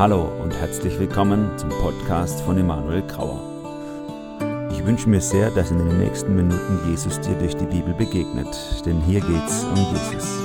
Hallo und herzlich willkommen zum Podcast von Emanuel Grauer. Ich wünsche mir sehr, dass in den nächsten Minuten Jesus dir durch die Bibel begegnet, denn hier geht's um Jesus.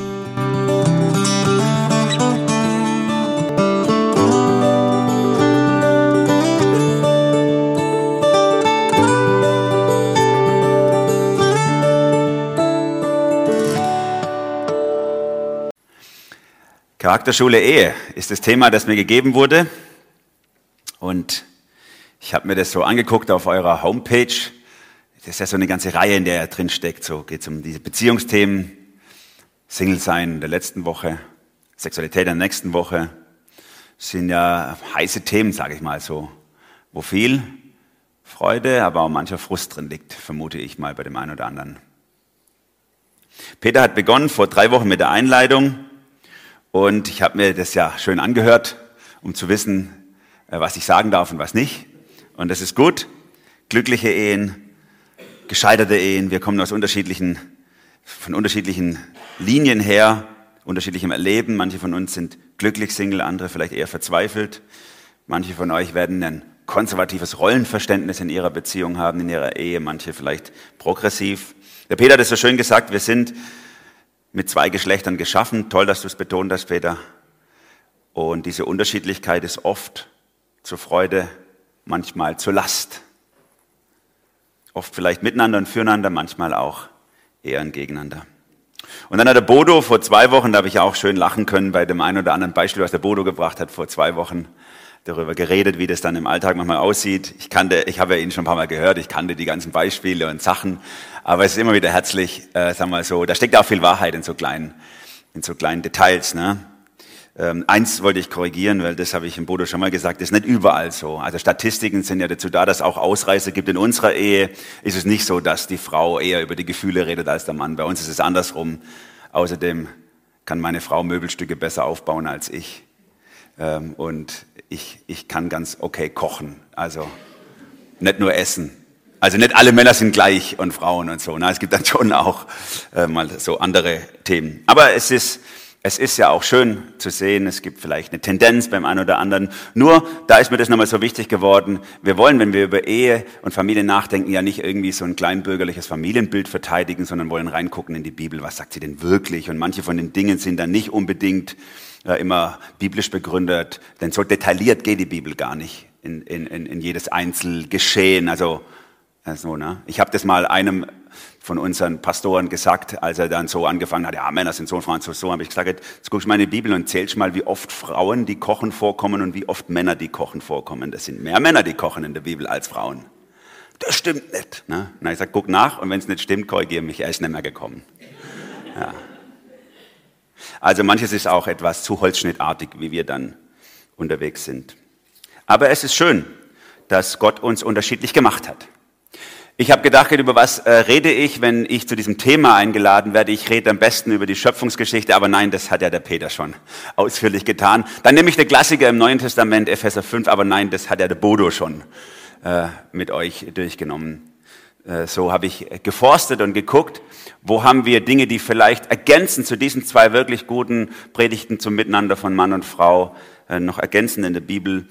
Charakterschule Ehe ist das Thema, das mir gegeben wurde. Und ich habe mir das so angeguckt auf eurer Homepage. Das ist ja so eine ganze Reihe, in der er drin steckt. So geht es um diese Beziehungsthemen, Single-Sein in der letzten Woche, Sexualität in der nächsten Woche. Das sind ja heiße Themen, sage ich mal so, wo viel Freude, aber auch mancher Frust drin liegt, vermute ich mal bei dem einen oder anderen. Peter hat begonnen vor 3 Wochen mit der Einleitung. Und ich habe mir das ja schön angehört, um zu wissen, was ich sagen darf und was nicht. Und das ist gut. Glückliche Ehen, gescheiterte Ehen. Wir kommen von unterschiedlichen Linien her, unterschiedlichem Erleben. Manche von uns sind glücklich Single, andere vielleicht eher verzweifelt. Manche von euch werden ein konservatives Rollenverständnis in ihrer Beziehung haben, in ihrer Ehe. Manche vielleicht progressiv. Der Peter hat es so schön gesagt, wir sind mit 2 Geschlechtern geschaffen. Toll, dass du es betont hast, Peter. Und diese Unterschiedlichkeit ist oft zur Freude, manchmal zur Last. Oft vielleicht miteinander und füreinander, manchmal auch eher ein Gegeneinander. Und dann hat der Bodo vor 2 Wochen, da habe ich auch schön lachen können bei dem einen oder anderen Beispiel, was der Bodo gebracht hat, vor 2 Wochen darüber geredet, wie das dann im Alltag manchmal aussieht. Ich habe ja ihn schon ein paar Mal gehört, ich kannte die ganzen Beispiele und Sachen, aber es ist immer wieder herzlich, sagen wir mal so, da steckt auch viel Wahrheit in so kleinen Details. Ne? Eins wollte ich korrigieren, weil das habe ich im Bodo schon mal gesagt, das ist nicht überall so. Also Statistiken sind ja dazu da, dass es auch Ausreißer gibt. In unserer Ehe ist es nicht so, dass die Frau eher über die Gefühle redet als der Mann. Bei uns ist es andersrum. Außerdem kann meine Frau Möbelstücke besser aufbauen als ich. Und ich kann ganz okay kochen, also nicht nur essen. Also nicht alle Männer sind gleich und Frauen und so. Es gibt dann schon auch mal so andere Themen. Aber es ist ja auch schön zu sehen, es gibt vielleicht eine Tendenz beim einen oder anderen. Nur, da ist mir das nochmal so wichtig geworden, wir wollen, wenn wir über Ehe und Familie nachdenken, ja nicht irgendwie so ein kleinbürgerliches Familienbild verteidigen, sondern wollen reingucken in die Bibel, was sagt sie denn wirklich? Und manche von den Dingen sind dann nicht unbedingt immer biblisch begründet, denn so detailliert geht die Bibel gar nicht in jedes Einzelgeschehen. Also ne? Ich habe das mal einem von unseren Pastoren gesagt, als er dann so angefangen hat, ja, Männer sind so und Frauen sind so, habe ich gesagt, jetzt guckst du mal in die Bibel und zählst mal, wie oft Frauen, die kochen, vorkommen und wie oft Männer, die kochen, vorkommen. Das sind mehr Männer, die kochen in der Bibel als Frauen. Das stimmt nicht. Ne? Na, ich sage, guck nach und wenn es nicht stimmt, korrigiere mich, er ist nicht mehr gekommen. Ja. Also manches ist auch etwas zu holzschnittartig, wie wir dann unterwegs sind. Aber es ist schön, dass Gott uns unterschiedlich gemacht hat. Ich habe gedacht, über was rede ich, wenn ich zu diesem Thema eingeladen werde. Ich rede am besten über die Schöpfungsgeschichte, aber nein, das hat ja der Peter schon ausführlich getan. Dann nehme ich den Klassiker im Neuen Testament, Epheser 5, aber nein, das hat ja der Bodo schon mit euch durchgenommen. So habe ich geforstet und geguckt, wo haben wir Dinge, die vielleicht ergänzend zu diesen 2 wirklich guten Predigten zum Miteinander von Mann und Frau noch ergänzen in der Bibel,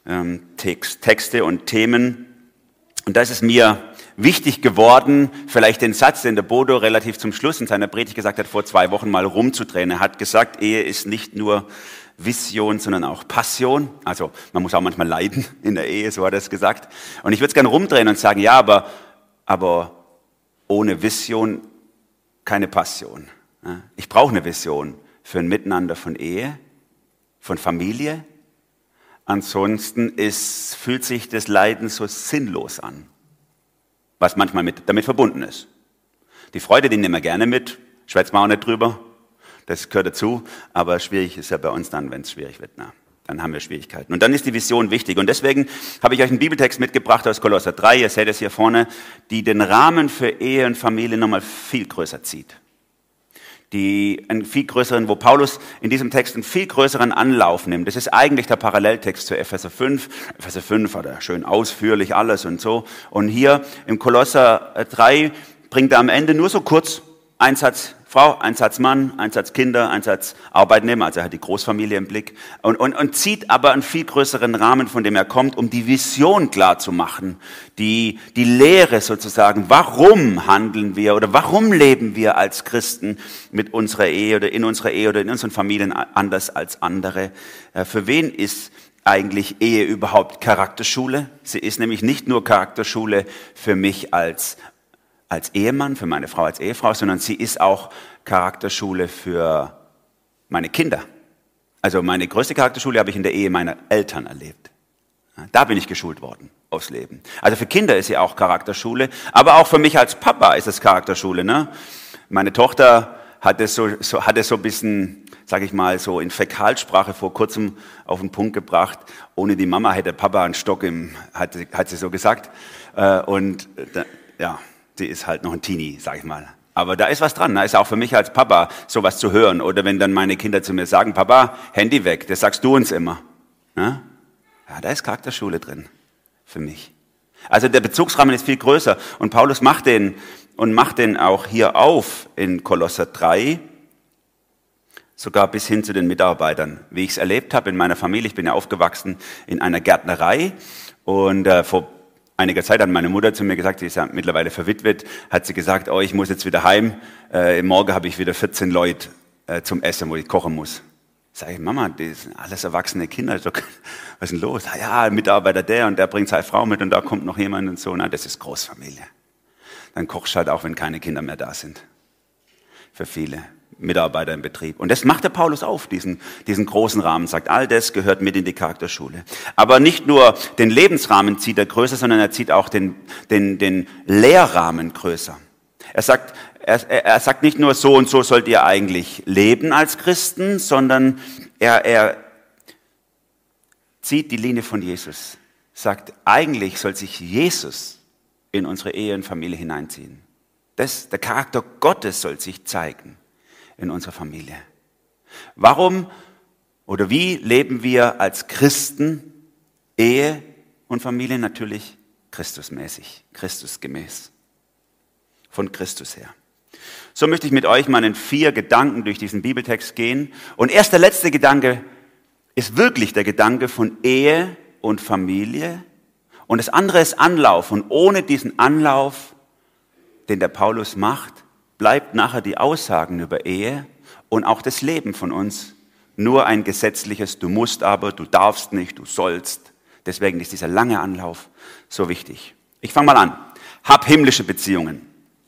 Texte und Themen. Und da ist es mir wichtig geworden, vielleicht den Satz, den der Bodo relativ zum Schluss in seiner Predigt gesagt hat, vor 2 Wochen mal rumzudrehen. Er hat gesagt, Ehe ist nicht nur Vision, sondern auch Passion. Also man muss auch manchmal leiden in der Ehe, so hat er es gesagt. Und ich würde es gerne rumdrehen und sagen, ja, aber ohne Vision keine Passion. Ich brauche eine Vision für ein Miteinander von Ehe, von Familie. Ansonsten fühlt sich das Leiden so sinnlos an, was manchmal damit verbunden ist. Die Freude, die nehmen wir gerne mit, schwätzen wir auch nicht drüber, das gehört dazu, aber schwierig ist ja bei uns dann, wenn es schwierig wird. Dann haben wir Schwierigkeiten. Und dann ist die Vision wichtig. Und deswegen habe ich euch einen Bibeltext mitgebracht aus Kolosser 3, ihr seht es hier vorne, die den Rahmen für Ehe und Familie nochmal viel größer zieht. Einen viel größeren, wo Paulus in diesem Text einen viel größeren Anlauf nimmt. Das ist eigentlich der Paralleltext zu Epheser 5. Epheser 5 hat er schön ausführlich alles und so. Und hier im Kolosser 3 bringt er am Ende nur so kurz einen Satz Frau, ein Satz Mann, ein Satz Kinder, ein Satz Arbeitnehmer, also er hat die Großfamilie im Blick und zieht aber einen viel größeren Rahmen, von dem er kommt, um die Vision klar zu machen, die Lehre sozusagen, warum handeln wir oder warum leben wir als Christen mit unserer Ehe oder in unseren Familien anders als andere. Für wen ist eigentlich Ehe überhaupt Charakterschule? Sie ist nämlich nicht nur Charakterschule für mich als Ehemann, für meine Frau als Ehefrau, sondern sie ist auch Charakterschule für meine Kinder. Also meine größte Charakterschule habe ich in der Ehe meiner Eltern erlebt. Da bin ich geschult worden aufs Leben. Also für Kinder ist sie auch Charakterschule, aber auch für mich als Papa ist es Charakterschule. Ne? Meine Tochter hat es so ein bisschen, sage ich mal, so in Fäkalsprache vor kurzem auf den Punkt gebracht. Ohne die Mama hätte Papa einen Stock hat sie so gesagt. Sie ist halt noch ein Teenie, sag ich mal. Aber da ist was dran. Da ist auch für mich als Papa sowas zu hören. Oder wenn dann meine Kinder zu mir sagen, Papa, Handy weg, das sagst du uns immer. Ja, da ist Charakterschule drin für mich. Also der Bezugsrahmen ist viel größer. Und Paulus macht den auch hier auf in Kolosser 3, sogar bis hin zu den Mitarbeitern. Wie ich es erlebt habe in meiner Familie, ich bin ja aufgewachsen in einer Gärtnerei und vor einiger Zeit hat meine Mutter zu mir gesagt, sie ist ja mittlerweile verwitwet, hat sie gesagt, ich muss jetzt wieder heim, morgen habe ich wieder 14 Leute zum Essen, wo ich kochen muss. Sag ich, Mama, das sind alles erwachsene Kinder, was ist denn los? Ja, Mitarbeiter der und der bringt seine Frau mit und da kommt noch jemand und so. Na, das ist Großfamilie. Dann kochst du halt auch, wenn keine Kinder mehr da sind. Für viele Mitarbeiter im Betrieb. Und das macht der Paulus auf, diesen großen Rahmen, sagt, all das gehört mit in die Charakterschule. Aber nicht nur den Lebensrahmen zieht er größer, sondern er zieht auch den Lehrrahmen größer. Er sagt nicht nur, so und so sollt ihr eigentlich leben als Christen, sondern er zieht die Linie von Jesus. Sagt, eigentlich soll sich Jesus in unsere Ehe und Familie hineinziehen. Der Charakter Gottes soll sich zeigen in unserer Familie. Warum oder wie leben wir als Christen Ehe und Familie? Natürlich Christusmäßig, Christusgemäß, von Christus her. So möchte ich mit euch mal in 4 Gedanken durch diesen Bibeltext gehen. Und erst der letzte Gedanke ist wirklich der Gedanke von Ehe und Familie. Und das andere ist Anlauf. Und ohne diesen Anlauf, den der Paulus macht, bleibt nachher die Aussagen über Ehe und auch das Leben von uns nur ein gesetzliches, du musst aber, du darfst nicht, du sollst. Deswegen ist dieser lange Anlauf so wichtig. Ich fange mal an. Hab himmlische Beziehungen.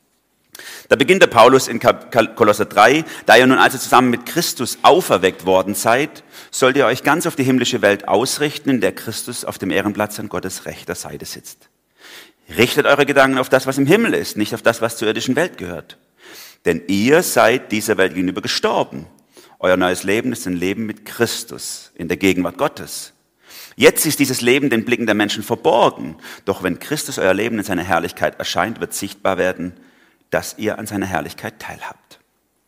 Da beginnt der Paulus in Kolosser 3, da ihr nun also zusammen mit Christus auferweckt worden seid, sollt ihr euch ganz auf die himmlische Welt ausrichten, in der Christus auf dem Ehrenplatz an Gottes rechter Seite sitzt. Richtet eure Gedanken auf das, was im Himmel ist, nicht auf das, was zur irdischen Welt gehört. Denn ihr seid dieser Welt gegenüber gestorben. Euer neues Leben ist ein Leben mit Christus, in der Gegenwart Gottes. Jetzt ist dieses Leben den Blicken der Menschen verborgen. Doch wenn Christus euer Leben in seiner Herrlichkeit erscheint, wird sichtbar werden, dass ihr an seiner Herrlichkeit teilhabt.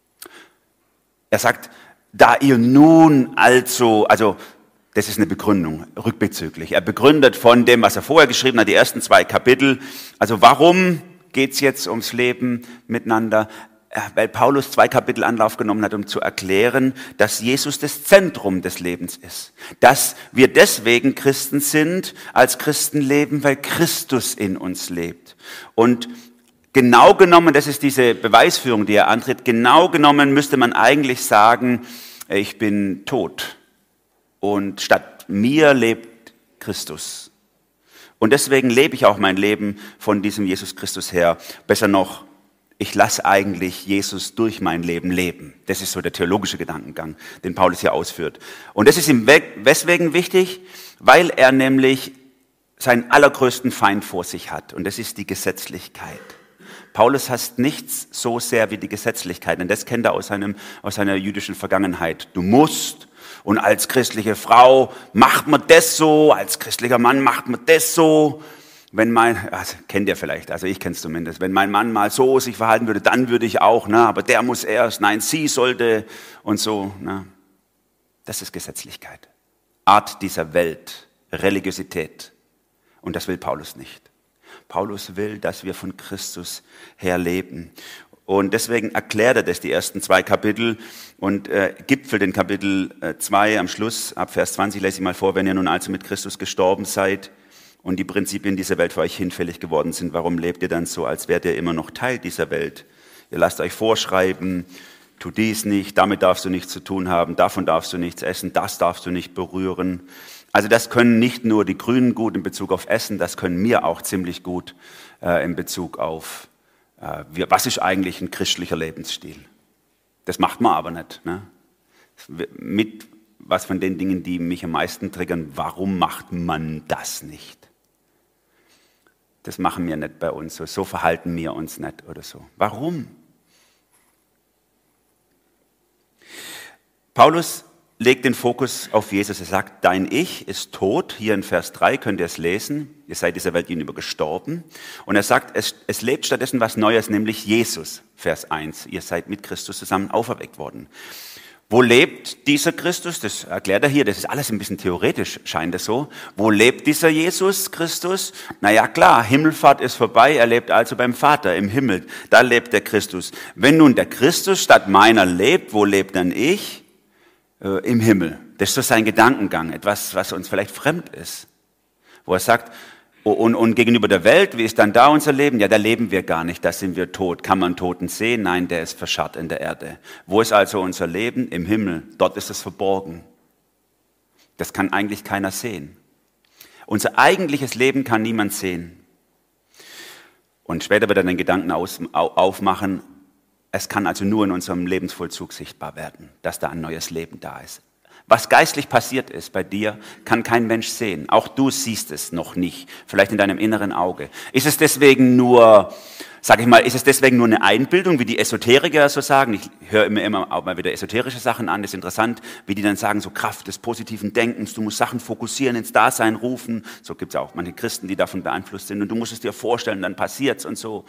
Er sagt, da ihr nun also das ist eine Begründung, rückbezüglich. Er begründet von dem, was er vorher geschrieben hat, die ersten 2 Kapitel. Also warum geht's jetzt ums Leben miteinander? Weil Paulus 2 Kapitel Anlauf genommen hat, um zu erklären, dass Jesus das Zentrum des Lebens ist. Dass wir deswegen Christen sind, als Christen leben, weil Christus in uns lebt. Und genau genommen, das ist diese Beweisführung, die er antritt, genau genommen müsste man eigentlich sagen, ich bin tot. Und statt mir lebt Christus. Und deswegen lebe ich auch mein Leben von diesem Jesus Christus her. Besser noch, ich lasse eigentlich Jesus durch mein Leben leben. Das ist so der theologische Gedankengang, den Paulus hier ausführt. Und das ist ihm weswegen wichtig, weil er nämlich seinen allergrößten Feind vor sich hat. Und das ist die Gesetzlichkeit. Paulus hasst nichts so sehr wie die Gesetzlichkeit. Denn das kennt er aus seiner jüdischen Vergangenheit. Du musst. Und als christliche Frau macht man das so, als christlicher Mann macht man das so. Kennt ihr vielleicht, also ich kenne es zumindest, wenn mein Mann mal so sich verhalten würde, dann würde ich auch, aber der muss erst, nein, sie sollte und so. Das ist Gesetzlichkeit, Art dieser Welt, Religiosität. Und das will Paulus nicht. Paulus will, dass wir von Christus her leben. Und deswegen erklärt er das, die ersten 2 Kapitel, und gipfelt in Kapitel 2 am Schluss, ab Vers 20 lese ich mal vor: Wenn ihr nun also mit Christus gestorben seid und die Prinzipien dieser Welt für euch hinfällig geworden sind, warum lebt ihr dann so, als wärt ihr immer noch Teil dieser Welt? Ihr lasst euch vorschreiben, tu dies nicht, damit darfst du nichts zu tun haben, davon darfst du nichts essen, das darfst du nicht berühren. Also das können nicht nur die Grünen gut in Bezug auf Essen, das können wir auch ziemlich gut in Bezug auf, was ist eigentlich ein christlicher Lebensstil. Das macht man aber nicht. Ne? Mit was von den Dingen, die mich am meisten triggern, warum macht man das nicht? Das machen wir nicht bei uns so, so verhalten wir uns nicht oder so. Warum? Paulus legt den Fokus auf Jesus. Er sagt, dein Ich ist tot. Hier in Vers 3 könnt ihr es lesen. Ihr seid dieser Welt gegenüber gestorben. Und er sagt, es lebt stattdessen was Neues, nämlich Jesus. Vers 1. Ihr seid mit Christus zusammen auferweckt worden. Wo lebt dieser Christus? Das erklärt er hier. Das ist alles ein bisschen theoretisch, scheint es so. Wo lebt dieser Jesus Christus? Naja, klar, Himmelfahrt ist vorbei. Er lebt also beim Vater im Himmel. Da lebt der Christus. Wenn nun der Christus statt meiner lebt, wo lebt dann ich? Im Himmel. Das ist so sein Gedankengang, etwas, was uns vielleicht fremd ist. Wo er sagt, und gegenüber der Welt, wie ist dann da unser Leben? Ja, da leben wir gar nicht, da sind wir tot. Kann man Toten sehen? Nein, der ist verscharrt in der Erde. Wo ist also unser Leben? Im Himmel. Dort ist es verborgen. Das kann eigentlich keiner sehen. Unser eigentliches Leben kann niemand sehen. Und später wird er den Gedanken aufmachen, es kann also nur in unserem Lebensvollzug sichtbar werden, dass da ein neues Leben da ist. Was geistlich passiert ist bei dir, kann kein Mensch sehen. Auch du siehst es noch nicht, vielleicht in deinem inneren Auge. Ist es deswegen nur, ist es deswegen nur eine Einbildung, wie die Esoteriker so sagen? Ich höre immer auch mal wieder esoterische Sachen an, das ist interessant, wie die dann sagen, so Kraft des positiven Denkens, du musst Sachen fokussieren, ins Dasein rufen. So gibt es auch manche Christen, die davon beeinflusst sind, und du musst es dir vorstellen, dann passiert's und so.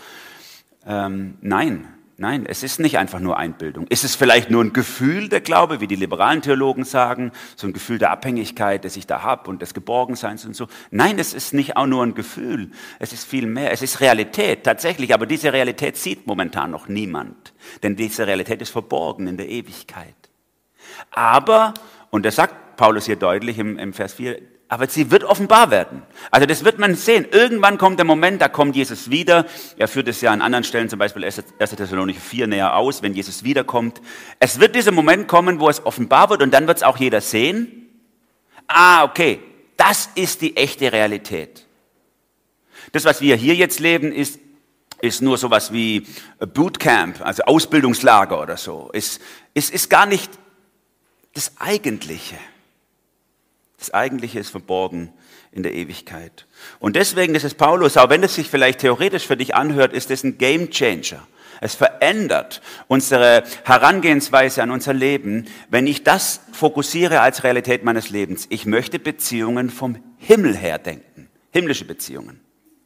Nein, es ist nicht einfach nur Einbildung. Ist es vielleicht nur ein Gefühl, der Glaube, wie die liberalen Theologen sagen, so ein Gefühl der Abhängigkeit, das ich da habe und des Geborgenseins und so? Nein, es ist nicht auch nur ein Gefühl, es ist viel mehr. Es ist Realität, tatsächlich, aber diese Realität sieht momentan noch niemand, denn diese Realität ist verborgen in der Ewigkeit. Aber, und das sagt Paulus hier deutlich im Vers 4, aber sie wird offenbar werden. Also das wird man sehen. Irgendwann kommt der Moment, da kommt Jesus wieder. Er führt es ja an anderen Stellen, zum Beispiel 1. Thessalonicher 4 näher aus, wenn Jesus wiederkommt. Es wird dieser Moment kommen, wo es offenbar wird, und dann wird es auch jeder sehen. Okay, das ist die echte Realität. Das, was wir hier jetzt leben, ist nur sowas wie Bootcamp, also Ausbildungslager oder so. Es ist gar nicht das Eigentliche. Das Eigentliche ist verborgen in der Ewigkeit. Und deswegen ist es Paulus, auch wenn es sich vielleicht theoretisch für dich anhört, ist es ein Game Changer. Es verändert unsere Herangehensweise an unser Leben, wenn ich das fokussiere als Realität meines Lebens. Ich möchte Beziehungen vom Himmel her denken, himmlische Beziehungen.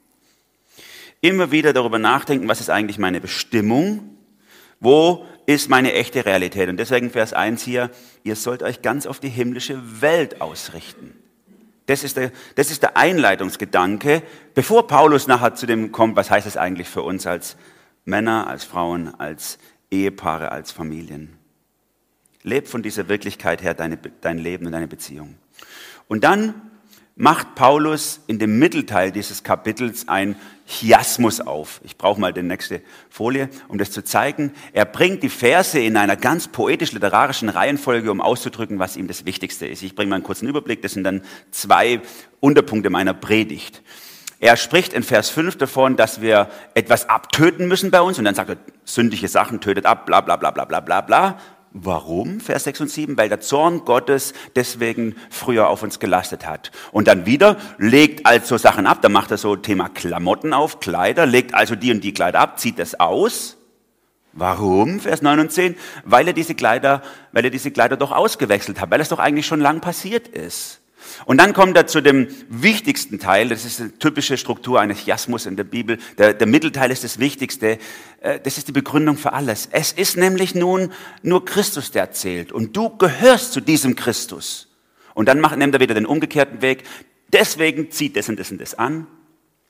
Immer wieder darüber nachdenken, was ist eigentlich meine Bestimmung? Wo ist meine echte Realität? Und deswegen Vers 1 hier, ihr sollt euch ganz auf die himmlische Welt ausrichten. Das ist der Einleitungsgedanke, bevor Paulus nachher zu dem kommt, was heißt es eigentlich für uns als Männer, als Frauen, als Ehepaare, als Familien. Leb von dieser Wirklichkeit her dein Leben und deine Beziehung. Und dann macht Paulus in dem Mittelteil dieses Kapitels ein Chiasmus auf. Ich brauche mal die nächste Folie, um das zu zeigen. Er bringt die Verse in einer ganz poetisch-literarischen Reihenfolge, um auszudrücken, was ihm das Wichtigste ist. Ich bringe mal einen kurzen Überblick. Das sind dann 2 Unterpunkte meiner Predigt. Er spricht in Vers 5 davon, dass wir etwas abtöten müssen bei uns. Und dann sagt er, sündige Sachen tötet ab, bla bla bla bla bla bla bla. Warum? Vers 6 und 7, weil der Zorn Gottes deswegen früher auf uns gelastet hat. Und dann wieder, legt also Sachen ab, da macht er so Thema Klamotten auf, Kleider, legt also die und die Kleider ab, zieht das aus. Warum? Vers 9 und 10, weil er diese Kleider doch ausgewechselt hat, weil es doch eigentlich schon lang passiert ist. Und dann kommt er zu dem wichtigsten Teil, das ist eine typische Struktur eines Chiasmus in der Bibel, der Mittelteil ist das Wichtigste, das ist die Begründung für alles. Es ist nämlich nun nur Christus, der zählt, und du gehörst zu diesem Christus. Und dann nimmt er wieder den umgekehrten Weg, deswegen zieht das und das und das an.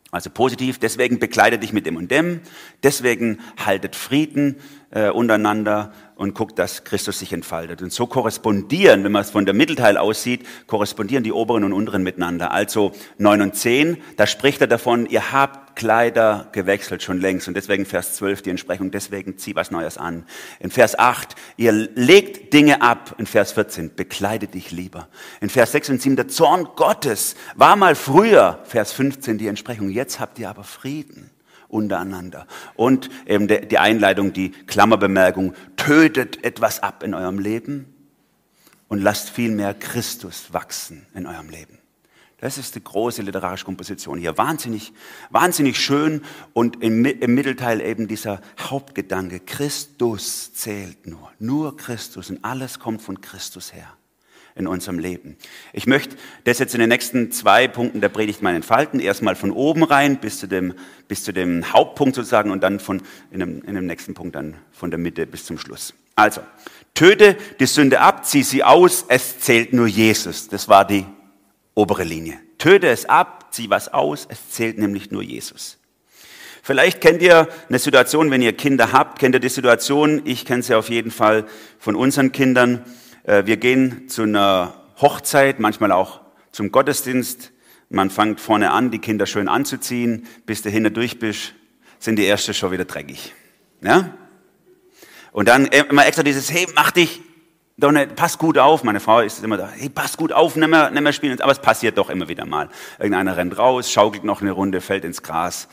Also positiv, deswegen bekleidet dich mit dem und dem, deswegen haltet Frieden untereinander und guckt, dass Christus sich entfaltet. Und so korrespondieren, wenn man es von der Mittelteil aussieht, korrespondieren die oberen und unteren miteinander. Also 9 und 10, da spricht er davon, ihr habt Kleider gewechselt schon längst. Und deswegen Vers 12 die Entsprechung, deswegen zieh was Neues an. In Vers 8, ihr legt Dinge ab. In Vers 14, bekleide dich lieber. In Vers 6 und 7, der Zorn Gottes war mal früher. Vers 15 die Entsprechung, jetzt habt ihr aber Frieden untereinander. Und eben die Einleitung, die Klammerbemerkung, tötet etwas ab in eurem Leben und lasst vielmehr Christus wachsen in eurem Leben. Das ist die große literarische Komposition hier. Wahnsinnig, wahnsinnig schön und im Mittelteil eben dieser Hauptgedanke. Christus zählt nur Christus und alles kommt von Christus her in unserem Leben. Ich möchte das jetzt in den nächsten 2 Punkten der Predigt mal entfalten. Erstmal von oben rein bis zu dem Hauptpunkt sozusagen und dann in dem nächsten Punkt dann von der Mitte bis zum Schluss. Also, töte die Sünde ab, zieh sie aus, es zählt nur Jesus. Das war die obere Linie. Töte es ab, zieh was aus, es zählt nämlich nur Jesus. Vielleicht kennt ihr eine Situation, wenn ihr Kinder habt, kennt ihr die Situation, ich kenne sie auf jeden Fall von unseren Kindern. Wir gehen zu einer Hochzeit, manchmal auch zum Gottesdienst. Man fängt vorne an, die Kinder schön anzuziehen. Bis du hinter durch bist, sind die Ersten schon wieder dreckig. Ja? Und dann immer extra dieses, hey, mach dich doch nicht, pass gut auf. Meine Frau ist immer da, hey, pass gut auf, nimm mal spielen. Aber es passiert doch immer wieder mal. Irgendeiner rennt raus, schaukelt noch eine Runde, fällt ins Gras.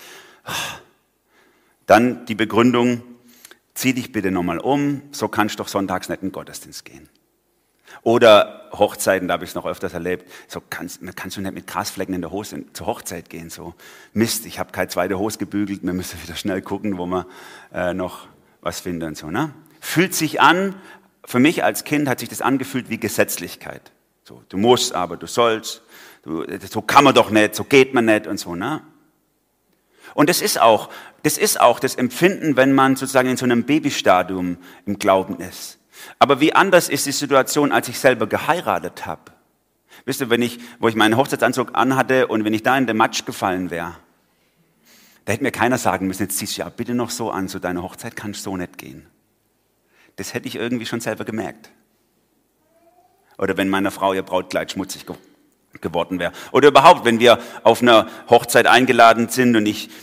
Dann die Begründung, zieh dich bitte nochmal um, so kannst du doch sonntags nicht in den Gottesdienst gehen. Oder Hochzeiten, da habe ich es noch öfters erlebt, so kannst du nicht mit Grasflecken in der Hose zur Hochzeit gehen. So Mist, ich habe keine zweite Hose gebügelt, wir müssen wieder schnell gucken, wo wir noch was finden und so. Ne? Fühlt sich an, für mich als Kind hat sich das angefühlt wie Gesetzlichkeit. So, du musst, aber du sollst, so kann man doch nicht, so geht man nicht und so. Ne? Und das ist auch das Empfinden, wenn man sozusagen in so einem Babystadium im Glauben ist. Aber wie anders ist die Situation, als ich selber geheiratet habe? Wisst ihr, wo ich meinen Hochzeitsanzug anhatte und wenn ich da in den Matsch gefallen wäre, da hätte mir keiner sagen müssen, jetzt ziehst du ja bitte noch so an, so deine Hochzeit kann so nicht gehen. Das hätte ich irgendwie schon selber gemerkt. Oder wenn meiner Frau ihr Brautkleid schmutzig geworden wäre. Oder überhaupt, wenn wir auf einer Hochzeit eingeladen sind und ich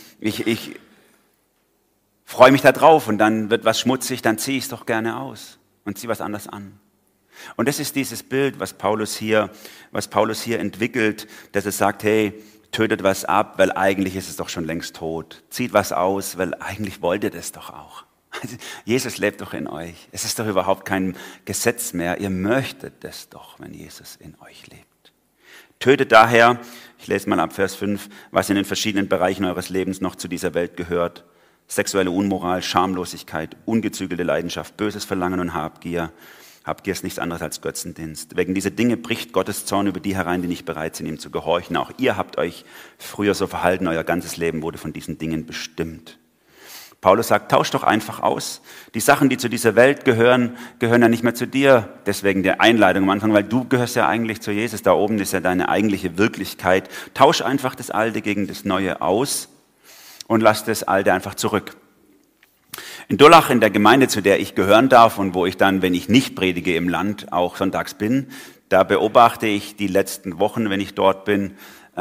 freue mich da drauf und dann wird was schmutzig, dann ziehe ich es doch gerne aus und ziehe was anderes an. Und das ist dieses Bild, was Paulus hier entwickelt, dass er sagt, hey, tötet was ab, weil eigentlich ist es doch schon längst tot. Zieht was aus, weil eigentlich wollt ihr das doch auch. Jesus lebt doch in euch. Es ist doch überhaupt kein Gesetz mehr. Ihr möchtet das doch, wenn Jesus in euch lebt. Tötet daher, ich lese mal ab Vers 5, was in den verschiedenen Bereichen eures Lebens noch zu dieser Welt gehört. Sexuelle Unmoral, Schamlosigkeit, ungezügelte Leidenschaft, böses Verlangen und Habgier. Habgier ist nichts anderes als Götzendienst. Wegen dieser Dinge bricht Gottes Zorn über die herein, die nicht bereit sind, ihm zu gehorchen. Auch ihr habt euch früher so verhalten, euer ganzes Leben wurde von diesen Dingen bestimmt. Paulus sagt, tausch doch einfach aus. Die Sachen, die zu dieser Welt gehören ja nicht mehr zu dir. Deswegen der Einleitung am Anfang, weil du gehörst ja eigentlich zu Jesus. Da oben ist ja deine eigentliche Wirklichkeit. Tausch einfach das Alte gegen das Neue aus und lass das Alte einfach zurück. In Durlach, in der Gemeinde, zu der ich gehören darf und wo ich dann, wenn ich nicht predige im Land, auch sonntags bin, da beobachte ich die letzten Wochen, wenn ich dort bin,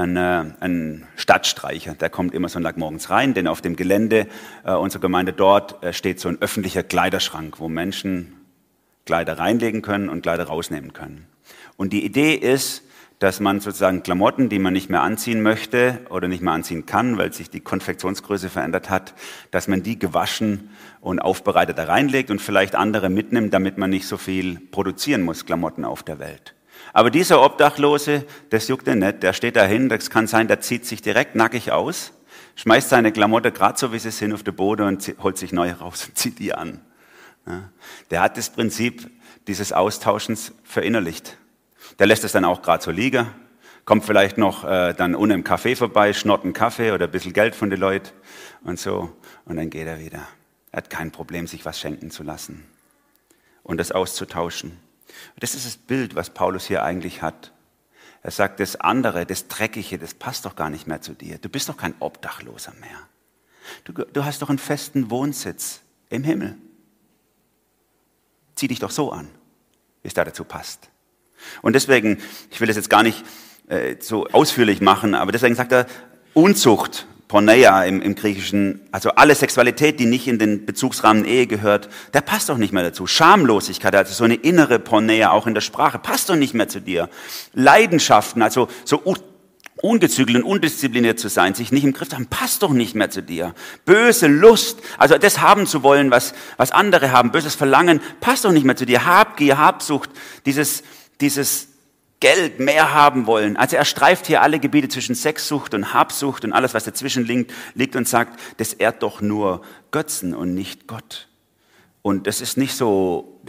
einen Stadtstreicher. Der kommt immer Sonntagmorgens rein, denn auf dem Gelände unserer Gemeinde dort steht so ein öffentlicher Kleiderschrank, wo Menschen Kleider reinlegen können und Kleider rausnehmen können. Und die Idee ist, dass man sozusagen Klamotten, die man nicht mehr anziehen möchte oder nicht mehr anziehen kann, weil sich die Konfektionsgröße verändert hat, dass man die gewaschen und aufbereitet da reinlegt und vielleicht andere mitnimmt, damit man nicht so viel produzieren muss, Klamotten auf der Welt. Aber dieser Obdachlose, das juckt ihn nicht, der steht dahin, das kann sein, der zieht sich direkt nackig aus, schmeißt seine Klamotten gerade so, wie sie sind, auf den Boden und holt sich neue raus und zieht die an. Ja, der hat das Prinzip dieses Austauschens verinnerlicht. Der lässt es dann auch gerade so liegen, kommt vielleicht noch dann unten im Café vorbei, schnort einen Kaffee oder ein bisschen Geld von den Leuten und so und dann geht er wieder. Er hat kein Problem, sich was schenken zu lassen und das auszutauschen. Das ist das Bild, was Paulus hier eigentlich hat. Er sagt, das andere, das Dreckige, das passt doch gar nicht mehr zu dir. Du bist doch kein Obdachloser mehr. Du hast doch einen festen Wohnsitz im Himmel. Zieh dich doch so an, wie es da dazu passt. Und deswegen, ich will das jetzt gar nicht so ausführlich machen, aber deswegen sagt er, Unzucht, Porneia im Griechischen, also alle Sexualität, die nicht in den Bezugsrahmen Ehe gehört, der passt doch nicht mehr dazu. Schamlosigkeit, also so eine innere Porneia, auch in der Sprache, passt doch nicht mehr zu dir. Leidenschaften, also so ungezügelt und undiszipliniert zu sein, sich nicht im Griff zu haben, passt doch nicht mehr zu dir. Böse Lust, also das haben zu wollen, was andere haben, böses Verlangen, passt doch nicht mehr zu dir. Habgier, Habsucht, dieses Geld mehr haben wollen. Also er streift hier alle Gebiete zwischen Sexsucht und Habsucht und alles, was dazwischen liegt und sagt, das ehrt doch nur Götzen und nicht Gott. Und das ist nicht so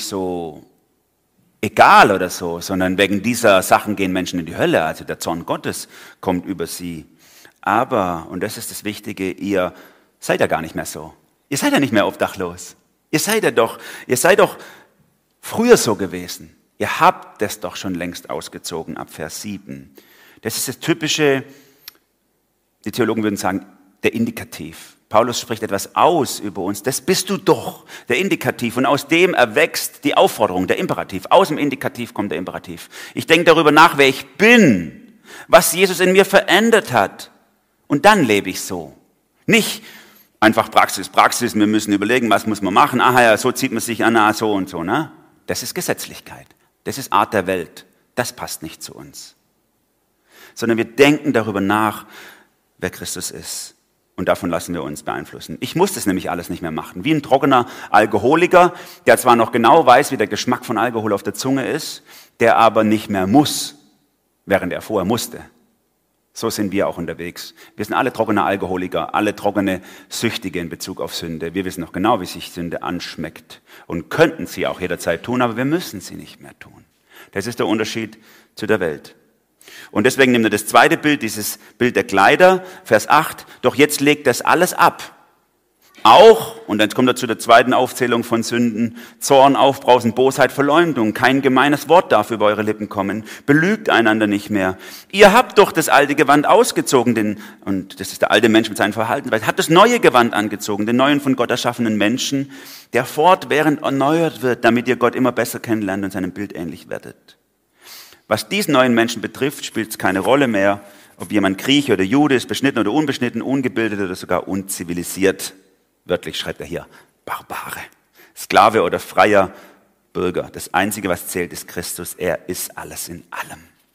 egal oder so, sondern wegen dieser Sachen gehen Menschen in die Hölle. Also der Zorn Gottes kommt über sie. Aber, und das ist das Wichtige, ihr seid ja gar nicht mehr so. Ihr seid ja nicht mehr obdachlos. Ihr seid doch früher so gewesen. Ihr habt das doch schon längst ausgezogen ab Vers 7. Das ist das typische, die Theologen würden sagen, der Indikativ. Paulus spricht etwas aus über uns. Das bist du doch, der Indikativ. Und aus dem erwächst die Aufforderung, der Imperativ. Aus dem Indikativ kommt der Imperativ. Ich denke darüber nach, wer ich bin, was Jesus in mir verändert hat. Und dann lebe ich so. Nicht einfach Praxis. Wir müssen überlegen, was muss man machen. Aha, ja, so zieht man sich an, so und so. Ne? Das ist Gesetzlichkeit. Das ist Art der Welt. Das passt nicht zu uns. Sondern wir denken darüber nach, wer Christus ist. Und davon lassen wir uns beeinflussen. Ich muss das nämlich alles nicht mehr machen. Wie ein trockener Alkoholiker, der zwar noch genau weiß, wie der Geschmack von Alkohol auf der Zunge ist, der aber nicht mehr muss, während er vorher musste. So sind wir auch unterwegs. Wir sind alle trockene Alkoholiker, alle trockene Süchtige in Bezug auf Sünde. Wir wissen noch genau, wie sich Sünde anschmeckt und könnten sie auch jederzeit tun, aber wir müssen sie nicht mehr tun. Das ist der Unterschied zu der Welt. Und deswegen nimmt er das zweite Bild, dieses Bild der Kleider, Vers 8, doch jetzt legt das alles ab. Auch, und dann kommt er zu der zweiten Aufzählung von Sünden, Zorn, Aufbrausen, Bosheit, Verleumdung, kein gemeines Wort darf über eure Lippen kommen, belügt einander nicht mehr. Ihr habt doch das alte Gewand ausgezogen, und das ist der alte Mensch mit seinem Verhalten, habt das neue Gewand angezogen, den neuen von Gott erschaffenen Menschen, der fortwährend erneuert wird, damit ihr Gott immer besser kennenlernt und seinem Bild ähnlich werdet. Was diesen neuen Menschen betrifft, spielt es keine Rolle mehr, ob jemand Grieche oder Jude ist, beschnitten oder unbeschnitten, ungebildet oder sogar unzivilisiert. Wörtlich schreibt er hier, Barbare, Sklave oder freier Bürger. Das Einzige, was zählt, ist Christus. Er ist alles in allem.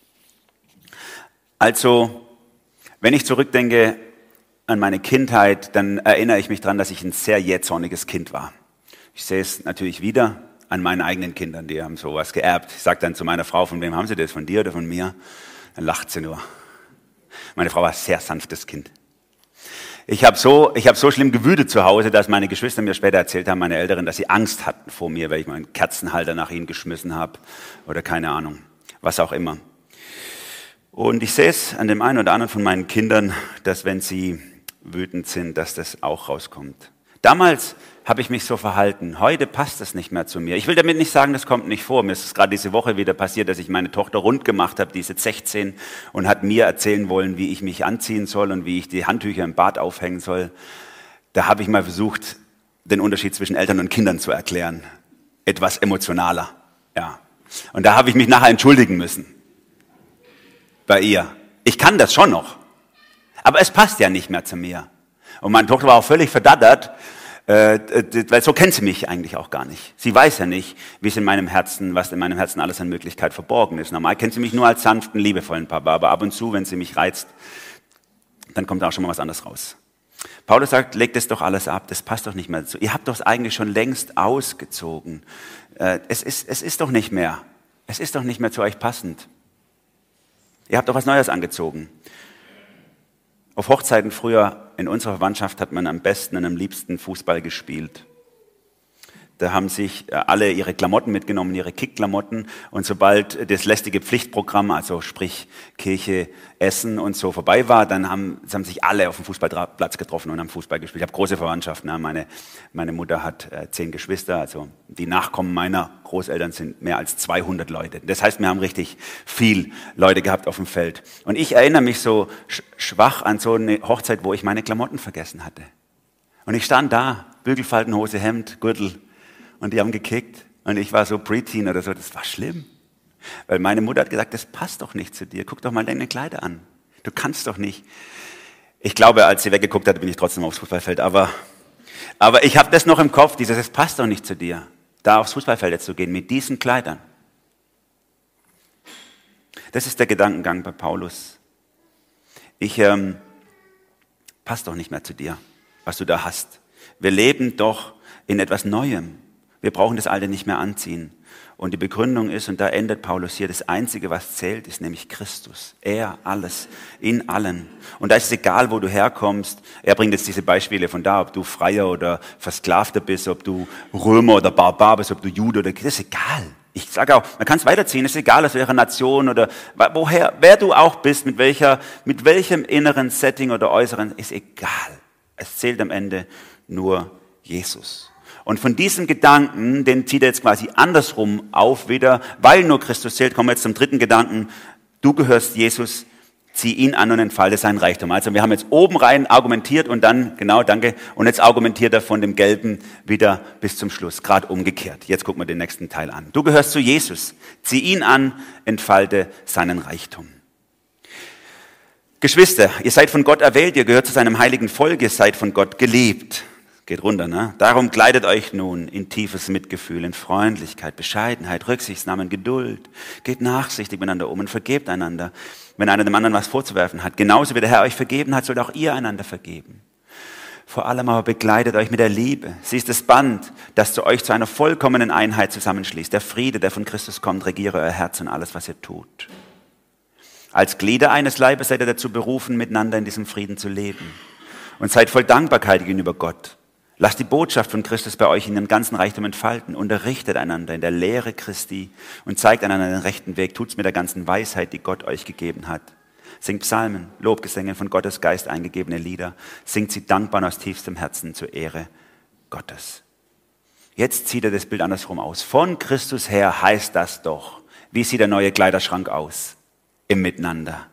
Also, wenn ich zurückdenke an meine Kindheit, dann erinnere ich mich daran, dass ich ein sehr jähzorniges Kind war. Ich sehe es natürlich wieder an meinen eigenen Kindern, die haben sowas geerbt. Ich sage dann zu meiner Frau, von wem haben sie das, von dir oder von mir? Dann lacht sie nur. Meine Frau war ein sehr sanftes Kind. Ich hab so schlimm gewütet zu Hause, dass meine Geschwister mir später erzählt haben, meine Älteren, dass sie Angst hatten vor mir, weil ich meinen Kerzenhalter nach ihnen geschmissen habe oder keine Ahnung, was auch immer. Und ich sehe es an dem einen oder anderen von meinen Kindern, dass wenn sie wütend sind, dass das auch rauskommt. Damals habe ich mich so verhalten. Heute passt das nicht mehr zu mir. Ich will damit nicht sagen, das kommt nicht vor. Mir ist es gerade diese Woche wieder passiert, dass ich meine Tochter rund gemacht habe, die ist jetzt 16 und hat mir erzählen wollen, wie ich mich anziehen soll und wie ich die Handtücher im Bad aufhängen soll. Da habe ich mal versucht, den Unterschied zwischen Eltern und Kindern zu erklären. Etwas emotionaler. Ja. Und da habe ich mich nachher entschuldigen müssen. Bei ihr. Ich kann das schon noch. Aber es passt ja nicht mehr zu mir. Und meine Tochter war auch völlig verdattert, weil so kennt sie mich eigentlich auch gar nicht. Sie weiß ja nicht, was in meinem Herzen alles an Möglichkeit verborgen ist. Normal kennt sie mich nur als sanften, liebevollen Papa, aber ab und zu, wenn sie mich reizt, dann kommt auch schon mal was anderes raus. Paulus sagt, legt es doch alles ab, das passt doch nicht mehr dazu. Ihr habt doch es eigentlich schon längst ausgezogen. Es ist doch nicht mehr zu euch passend. Ihr habt doch was Neues angezogen. Auf Hochzeiten früher in unserer Verwandtschaft hat man am besten und am liebsten Fußball gespielt. Da haben sich alle ihre Klamotten mitgenommen, ihre Kickklamotten. Und sobald das lästige Pflichtprogramm, also sprich Kirche, Essen und so vorbei war, dann haben sich alle auf dem Fußballplatz getroffen und haben Fußball gespielt. Ich habe große Verwandtschaft. Ne? Meine Mutter hat 10 Geschwister. Also die Nachkommen meiner Großeltern sind mehr als 200 Leute. Das heißt, wir haben richtig viel Leute gehabt auf dem Feld. Und ich erinnere mich so schwach an so eine Hochzeit, wo ich meine Klamotten vergessen hatte. Und ich stand da, Bügelfaltenhose, Hemd, Gürtel. Und die haben gekickt und ich war so Preteen oder so, das war schlimm. Weil meine Mutter hat gesagt, das passt doch nicht zu dir, guck doch mal deine Kleider an. Du kannst doch nicht. Ich glaube, als sie weggeguckt hat, bin ich trotzdem aufs Fußballfeld. Aber ich habe das noch im Kopf, es passt doch nicht zu dir, da aufs Fußballfeld jetzt zu gehen mit diesen Kleidern. Das ist der Gedankengang bei Paulus. Passt doch nicht mehr zu dir, was du da hast. Wir leben doch in etwas Neuem. Wir brauchen das Alte nicht mehr anziehen. Und die Begründung ist, und da endet Paulus hier, das Einzige, was zählt, ist nämlich Christus. Er, alles, in allen. Und da ist es egal, wo du herkommst. Er bringt jetzt diese Beispiele von da, ob du Freier oder Versklavter bist, ob du Römer oder Barbar bist, ob du Jude oder... Das ist egal. Ich sage auch, man kann es weiterziehen, es ist egal, aus welcher Nation oder wer du auch bist, mit welchem inneren Setting oder äußeren, ist egal. Es zählt am Ende nur Jesus. Und von diesem Gedanken, den zieht er jetzt quasi andersrum auf wieder, weil nur Christus zählt, kommen wir jetzt zum dritten Gedanken. Du gehörst Jesus, zieh ihn an und entfalte seinen Reichtum. Also wir haben jetzt oben rein argumentiert und dann, genau, danke, und jetzt argumentiert er von dem Gelben wieder bis zum Schluss, gerade umgekehrt. Jetzt gucken wir den nächsten Teil an. Du gehörst zu Jesus, zieh ihn an, entfalte seinen Reichtum. Geschwister, ihr seid von Gott erwählt, ihr gehört zu seinem heiligen Volk, ihr seid von Gott geliebt. Geht runter, ne? Darum kleidet euch nun in tiefes Mitgefühl, in Freundlichkeit, Bescheidenheit, Rücksichtnahme, Geduld. Geht nachsichtig miteinander um und vergebt einander, wenn einer dem anderen was vorzuwerfen hat. Genauso wie der Herr euch vergeben hat, sollt auch ihr einander vergeben. Vor allem aber begleitet euch mit der Liebe. Sie ist das Band, das zu euch zu einer vollkommenen Einheit zusammenschließt. Der Friede, der von Christus kommt, regiere euer Herz und alles, was ihr tut. Als Glieder eines Leibes seid ihr dazu berufen, miteinander in diesem Frieden zu leben. Und seid voll Dankbarkeit gegenüber Gott. Lasst die Botschaft von Christus bei euch in dem ganzen Reichtum entfalten. Unterrichtet einander in der Lehre Christi und zeigt einander den rechten Weg. Tut's mit der ganzen Weisheit, die Gott euch gegeben hat. Singt Psalmen, Lobgesänge, von Gottes Geist eingegebene Lieder. Singt sie dankbar aus tiefstem Herzen zur Ehre Gottes. Jetzt zieht er das Bild andersrum aus. Von Christus her heißt das doch. Wie sieht der neue Kleiderschrank aus? Im Miteinander.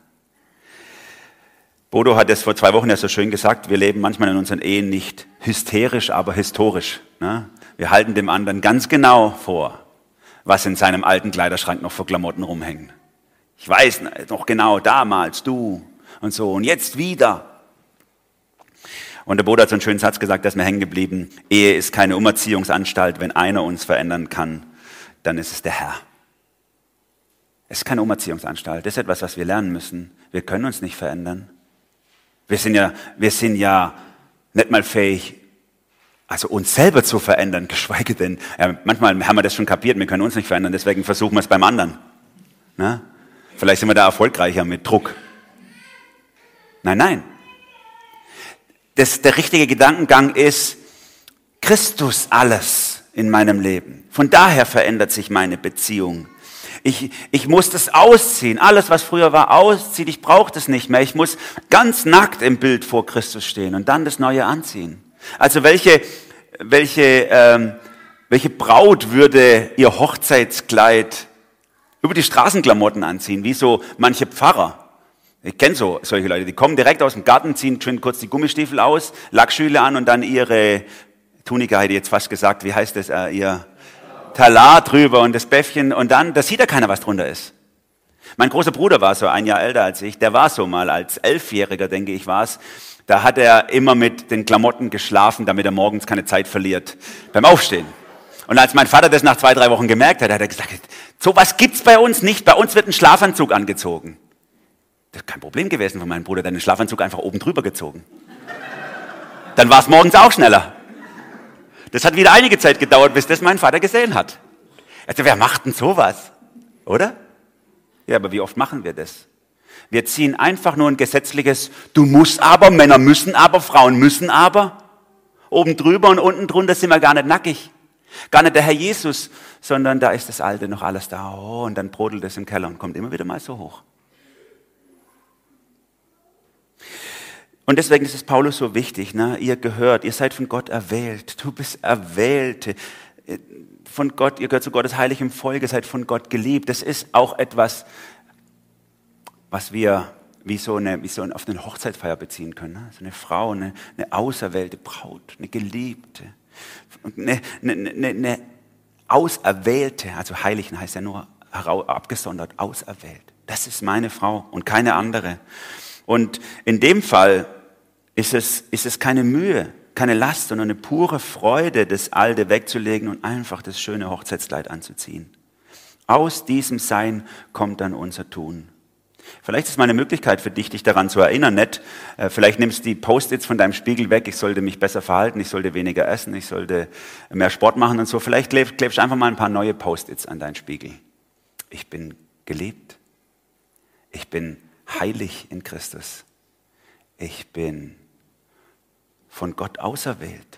Bodo hat es vor 2 Wochen ja so schön gesagt, wir leben manchmal in unseren Ehen nicht hysterisch, aber historisch. Ne? Wir halten dem anderen ganz genau vor, was in seinem alten Kleiderschrank noch für Klamotten rumhängen. Ich weiß noch genau, damals, du und so und jetzt wieder. Und der Bodo hat so einen schönen Satz gesagt, der ist mir hängen geblieben. Ehe ist keine Umerziehungsanstalt, wenn einer uns verändern kann, dann ist es der Herr. Es ist keine Umerziehungsanstalt, das ist etwas, was wir lernen müssen. Wir können uns nicht verändern. Wir sind ja nicht mal fähig, also uns selber zu verändern, geschweige denn, manchmal haben wir das schon kapiert, wir können uns nicht verändern, deswegen versuchen wir es beim anderen. Na? Vielleicht sind wir da erfolgreicher mit Druck. Nein. Der richtige Gedankengang ist, Christus alles in meinem Leben. Von daher verändert sich meine Beziehung. Ich muss das ausziehen. Alles, was früher war, ausziehen. Ich brauche das nicht mehr. Ich muss ganz nackt im Bild vor Christus stehen und dann das Neue anziehen. Also welche Braut würde ihr Hochzeitskleid über die Straßenklamotten anziehen, wie so manche Pfarrer? Ich kenne solche Leute, die kommen direkt aus dem Garten, ziehen schön kurz die Gummistiefel aus, Lackschüle an und dann ihre Tunika, hätte ich jetzt fast gesagt, wie heißt das, ihr Talar drüber und das Bäffchen und dann, da sieht ja keiner, was drunter ist. Mein großer Bruder war so 1 Jahr älter als ich, der war so mal als 11-Jähriger, denke ich, war es. Da hat er immer mit den Klamotten geschlafen, damit er morgens keine Zeit verliert beim Aufstehen. Und als mein Vater das nach 2, 3 Wochen gemerkt hat, hat er gesagt, sowas gibt's bei uns nicht, bei uns wird ein Schlafanzug angezogen. Das ist kein Problem gewesen von meinem Bruder, der hat den Schlafanzug einfach oben drüber gezogen. Dann war es morgens auch schneller. Das hat wieder einige Zeit gedauert, bis das mein Vater gesehen hat. Also wer macht denn sowas? Oder? Ja, aber wie oft machen wir das? Wir ziehen einfach nur ein gesetzliches, du musst aber, Männer müssen aber, Frauen müssen aber. Oben drüber und unten drunter sind wir gar nicht nackig. Gar nicht der Herr Jesus, sondern da ist das Alte noch alles da. Oh, und dann brodelt es im Keller und kommt immer wieder mal so hoch. Und deswegen ist es Paulus so wichtig, ne? Ihr seid von Gott erwählt. Du bist Erwählte. Von Gott, ihr gehört zu Gottes heiligem Volk, ihr seid von Gott geliebt. Das ist auch etwas, was wir wie so auf eine Hochzeitsfeier beziehen können. Ne? So eine Frau, eine auserwählte Braut, eine Geliebte, eine Auserwählte, also Heiligen heißt ja nur abgesondert, auserwählt. Das ist meine Frau und keine andere. Und in dem Fall ist es keine Mühe, keine Last, sondern eine pure Freude, das Alte wegzulegen und einfach das schöne Hochzeitskleid anzuziehen. Aus diesem Sein kommt dann unser Tun. Vielleicht ist mal eine Möglichkeit für dich, dich daran zu erinnern, nicht? Vielleicht nimmst du die Post-its von deinem Spiegel weg, ich sollte mich besser verhalten, ich sollte weniger essen, ich sollte mehr Sport machen und so. Vielleicht klebst du einfach mal ein paar neue Post-its an deinen Spiegel. Ich bin geliebt. Ich bin heilig in Christus. Ich bin von Gott auserwählt.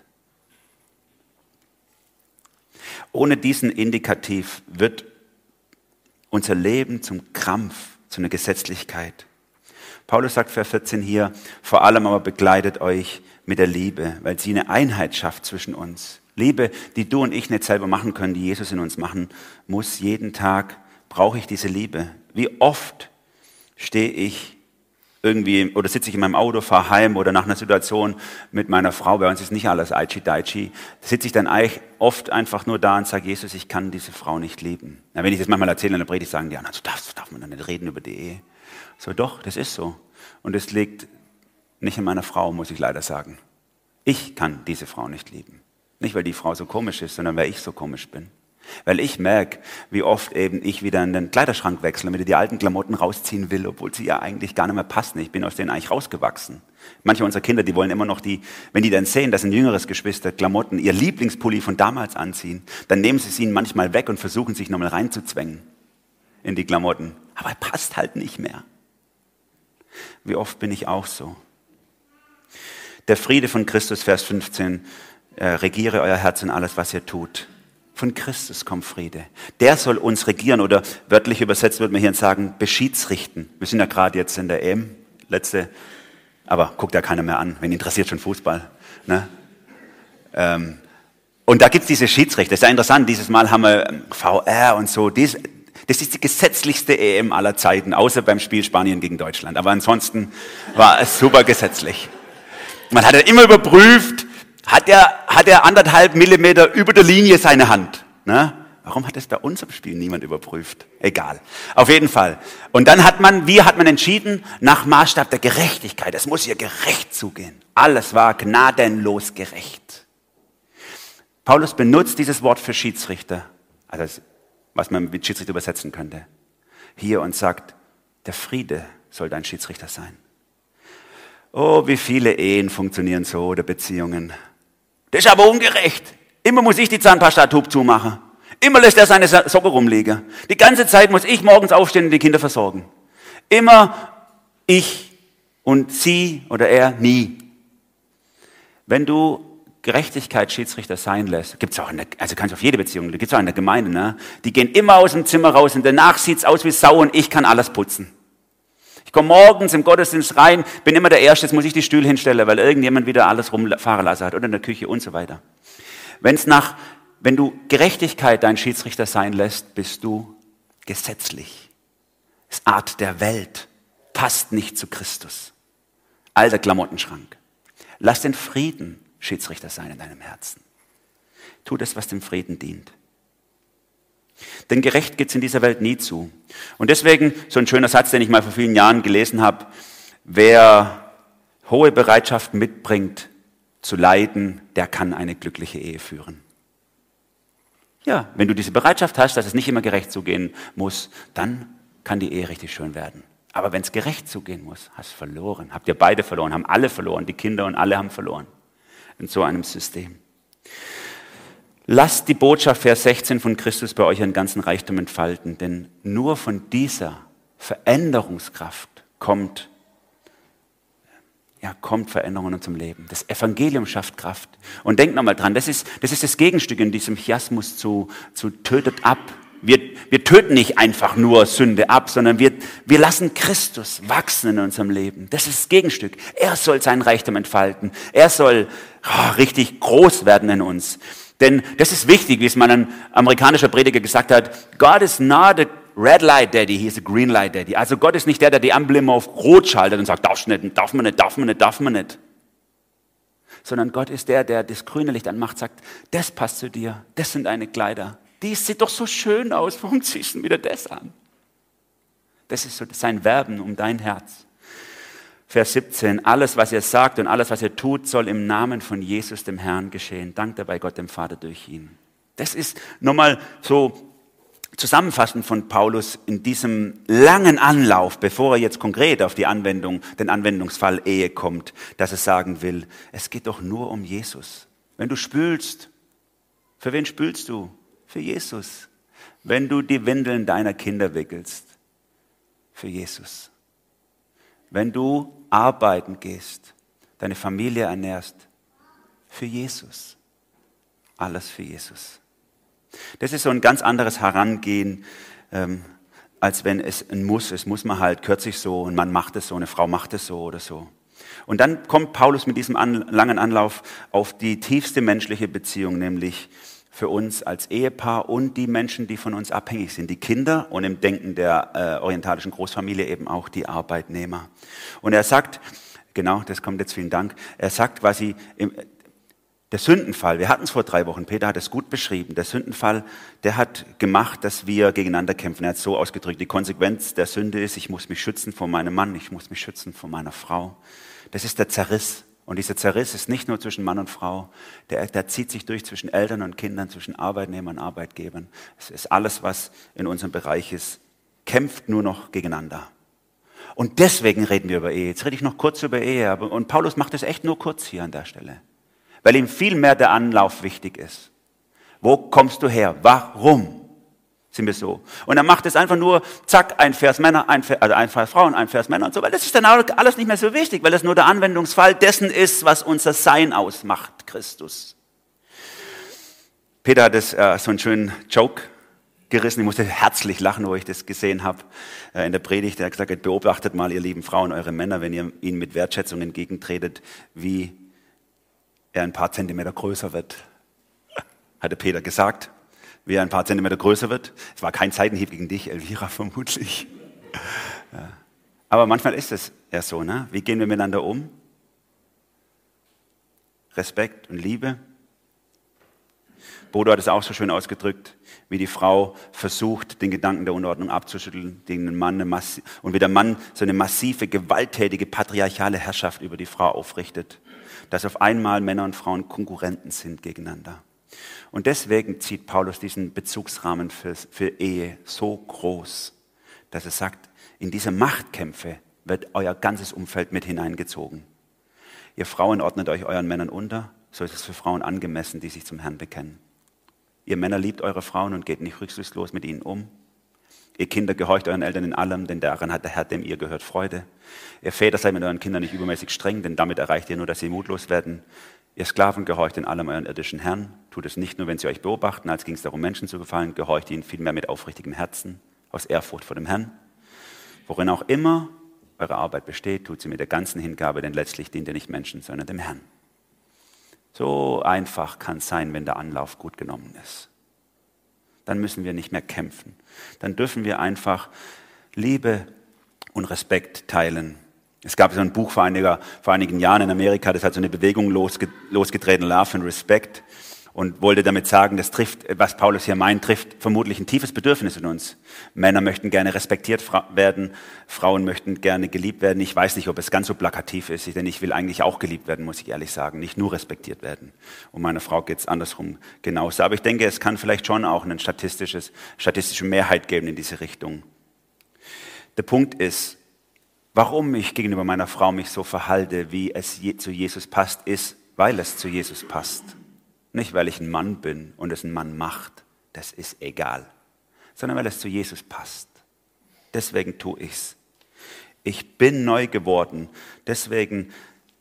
Ohne diesen Indikativ wird unser Leben zum Krampf, zu einer Gesetzlichkeit. Paulus sagt Vers 14 hier, vor allem aber begleitet euch mit der Liebe, weil sie eine Einheit schafft zwischen uns. Liebe, die du und ich nicht selber machen können, die Jesus in uns machen muss. Jeden Tag brauche ich diese Liebe. Wie oft stehe ich irgendwie oder sitze ich in meinem Auto, fahre heim oder nach einer Situation mit meiner Frau, bei uns ist nicht alles Aichi-Daichi, sitze ich dann eigentlich oft einfach nur da und sage, Jesus, ich kann diese Frau nicht lieben. Na, wenn ich das manchmal erzähle in der Predigt, sagen die, so darf man dann nicht reden über die Ehe. So, doch, das ist so. Und es liegt nicht in meiner Frau, muss ich leider sagen. Ich kann diese Frau nicht lieben. Nicht, weil die Frau so komisch ist, sondern weil ich so komisch bin. Weil ich merke, wie oft eben ich wieder in den Kleiderschrank wechsle, damit ich die alten Klamotten rausziehen will, obwohl sie ja eigentlich gar nicht mehr passen. Ich bin aus denen eigentlich rausgewachsen. Manche unserer Kinder, die wollen immer noch wenn die dann sehen, dass ein jüngeres Geschwister Klamotten, ihr Lieblingspulli von damals anziehen, dann nehmen sie es ihnen manchmal weg und versuchen sich nochmal reinzuzwängen in die Klamotten. Aber er passt halt nicht mehr. Wie oft bin ich auch so. Der Friede von Christus, Vers 15, regiere euer Herz in alles, was ihr tut. Von Christus kommt Friede. Der soll uns regieren oder wörtlich übersetzt würde man hier sagen, beschiedsrichten. Wir sind ja gerade jetzt in der EM, aber guckt ja keiner mehr an, wen interessiert schon Fußball. Ne? Und da gibt's diese Schiedsrichter. Das ist ja interessant, dieses Mal haben wir VR und so. Das ist die gesetzlichste EM aller Zeiten, außer beim Spiel Spanien gegen Deutschland. Aber ansonsten war es super gesetzlich. Man hat ja immer überprüft, hat er 1,5 Millimeter über der Linie seine Hand. Ne? Warum hat das bei unserem Spiel niemand überprüft? Egal. Auf jeden Fall. Und dann hat man entschieden, nach Maßstab der Gerechtigkeit. Es muss hier gerecht zugehen. Alles war gnadenlos gerecht. Paulus benutzt dieses Wort für Schiedsrichter, also was man mit Schiedsrichter übersetzen könnte, hier und sagt, der Friede soll dein Schiedsrichter sein. Oh, wie viele Ehen funktionieren so oder Beziehungen. Das ist aber ungerecht. Immer muss ich die Zahnpasta-Tube zumachen. Immer lässt er seine Socke rumliegen. Die ganze Zeit muss ich morgens aufstehen und die Kinder versorgen. Immer ich und sie oder er nie. Wenn du Gerechtigkeit Schiedsrichter sein lässt, gibt's auch kannst du auf jede Beziehung, da gibt's auch in der Gemeinde, ne? Die gehen immer aus dem Zimmer raus und danach sieht's aus wie Sau und ich kann alles putzen. Ich komme morgens im Gottesdienst rein, bin immer der Erste, jetzt muss ich die Stühle hinstellen, weil irgendjemand wieder alles rumfahren lassen hat oder in der Küche und so weiter. Wenn du Gerechtigkeit dein Schiedsrichter sein lässt, bist du gesetzlich. Das ist Art der Welt, passt nicht zu Christus. Alter Klamottenschrank. Lass den Frieden Schiedsrichter sein in deinem Herzen. Tu das, was dem Frieden dient. Denn gerecht geht's in dieser Welt nie zu. Und deswegen, so ein schöner Satz, den ich mal vor vielen Jahren gelesen habe, wer hohe Bereitschaft mitbringt, zu leiden, der kann eine glückliche Ehe führen. Ja, wenn du diese Bereitschaft hast, dass es nicht immer gerecht zugehen muss, dann kann die Ehe richtig schön werden. Aber wenn es gerecht zugehen muss, hast du verloren. Habt ihr beide verloren, haben alle verloren, die Kinder und alle haben verloren. In so einem System. Lasst die Botschaft, Vers 16 von Christus bei euch ihren ganzen Reichtum entfalten, denn nur von dieser Veränderungskraft kommt kommt Veränderung in unserem Leben. Das Evangelium schafft Kraft. Und denkt nochmal dran, das ist das Gegenstück in diesem Chiasmus zu tötet ab. Wir töten nicht einfach nur Sünde ab, sondern wir lassen Christus wachsen in unserem Leben. Das ist das Gegenstück. Er soll sein Reichtum entfalten. Er soll richtig groß werden in uns. Denn das ist wichtig, wie es mal ein amerikanischer Prediger gesagt hat. God is not a red light daddy, he is a green light daddy. Also Gott ist nicht der die Ampel immer auf Rot schaltet und sagt, darf man nicht. Sondern Gott ist der das grüne Licht anmacht, sagt, das passt zu dir, das sind deine Kleider. Die sieht doch so schön aus, warum ziehst du wieder das an? Das ist so sein Werben um dein Herz. Vers 17, alles, was ihr sagt und alles, was ihr tut, soll im Namen von Jesus, dem Herrn, geschehen. Dank dabei Gott, dem Vater, durch ihn. Das ist nochmal so zusammenfassend von Paulus in diesem langen Anlauf, bevor er jetzt konkret auf den Anwendungsfall Ehe kommt, dass er sagen will, es geht doch nur um Jesus. Wenn du spülst, für wen spülst du? Für Jesus. Wenn du die Windeln deiner Kinder wickelst, für Jesus. Wenn du arbeiten gehst, deine Familie ernährst, für Jesus. Alles für Jesus. Das ist so ein ganz anderes Herangehen, als wenn es ein Muss ist. Muss man halt kürzlich so, ein Mann macht es so, eine Frau macht es so oder so. Und dann kommt Paulus mit diesem langen Anlauf auf die tiefste menschliche Beziehung, nämlich für uns als Ehepaar und die Menschen, die von uns abhängig sind, die Kinder und im Denken der orientalischen Großfamilie eben auch die Arbeitnehmer. Und er sagt, genau, das kommt jetzt, vielen Dank, er sagt quasi, der Sündenfall, wir hatten es vor 3 Wochen, Peter hat es gut beschrieben, der Sündenfall, der hat gemacht, dass wir gegeneinander kämpfen. Er hat es so ausgedrückt, die Konsequenz der Sünde ist, ich muss mich schützen vor meinem Mann, ich muss mich schützen vor meiner Frau. Das ist der Zerriss. Und dieser Zerriss ist nicht nur zwischen Mann und Frau, der zieht sich durch zwischen Eltern und Kindern, zwischen Arbeitnehmern und Arbeitgebern. Es ist alles, was in unserem Bereich ist, kämpft nur noch gegeneinander. Und deswegen reden wir über Ehe. Jetzt rede ich noch kurz über Ehe, und Paulus macht es echt nur kurz hier an der Stelle, weil ihm viel mehr der Anlauf wichtig ist. Wo kommst du her? Warum sind wir so? Und er macht es einfach nur, zack, ein Vers Männer, ein Vers Frauen, ein Vers Männer und so, weil das ist dann alles nicht mehr so wichtig, weil das nur der Anwendungsfall dessen ist, was unser Sein ausmacht, Christus. Peter hat so einen schönen Joke gerissen, ich musste herzlich lachen, wo ich das gesehen habe in der Predigt. Er hat gesagt, beobachtet mal, ihr lieben Frauen, eure Männer, wenn ihr ihnen mit Wertschätzung entgegentretet, wie er ein paar Zentimeter größer wird, hatte Peter gesagt. Wie er ein paar Zentimeter größer wird. Es war kein Seitenhieb gegen dich, Elvira, vermutlich. Ja. Aber manchmal ist es ja so, ne? Wie gehen wir miteinander um? Respekt und Liebe. Bodo hat es auch so schön ausgedrückt, wie die Frau versucht, den Gedanken der Unordnung abzuschütteln, gegen den Mann und wie der Mann so eine massive, gewalttätige, patriarchale Herrschaft über die Frau aufrichtet, dass auf einmal Männer und Frauen Konkurrenten sind gegeneinander. Und deswegen zieht Paulus diesen Bezugsrahmen für Ehe so groß, dass er sagt, in diese Machtkämpfe wird euer ganzes Umfeld mit hineingezogen. Ihr Frauen ordnet euch euren Männern unter, so ist es für Frauen angemessen, die sich zum Herrn bekennen. Ihr Männer liebt eure Frauen und geht nicht rücksichtslos mit ihnen um. Ihr Kinder gehorcht euren Eltern in allem, denn daran hat der Herr, dem ihr gehört, Freude. Ihr Väter seid mit euren Kindern nicht übermäßig streng, denn damit erreicht ihr nur, dass sie mutlos werden. Ihr Sklaven gehorcht in allem euren irdischen Herrn. Tut es nicht nur, wenn sie euch beobachten, als ging es darum, Menschen zu gefallen, gehorcht ihnen vielmehr mit aufrichtigem Herzen, aus Ehrfurcht vor dem Herrn. Worin auch immer eure Arbeit besteht, tut sie mit der ganzen Hingabe, denn letztlich dient ihr nicht Menschen, sondern dem Herrn. So einfach kann es sein, wenn der Anlauf gut genommen ist. Dann müssen wir nicht mehr kämpfen. Dann dürfen wir einfach Liebe und Respekt teilen. Es gab so ein Buch vor einigen Jahren in Amerika, das hat so eine Bewegung losgetreten, Love and Respect, und wollte damit sagen, das trifft, was Paulus hier meint, trifft vermutlich ein tiefes Bedürfnis in uns. Männer möchten gerne respektiert werden, Frauen möchten gerne geliebt werden. Ich weiß nicht, ob es ganz so plakativ ist, denn ich will eigentlich auch geliebt werden, muss ich ehrlich sagen, nicht nur respektiert werden. Und meiner Frau geht es andersrum genauso. Aber ich denke, es kann vielleicht schon auch eine statistische Mehrheit geben in diese Richtung. Der Punkt ist, warum ich gegenüber meiner Frau mich so verhalte, wie es zu Jesus passt, ist, weil es zu Jesus passt. Nicht, weil ich ein Mann bin und es ein Mann macht, das ist egal, sondern weil es zu Jesus passt. Deswegen tue ich's. Ich bin neu geworden, deswegen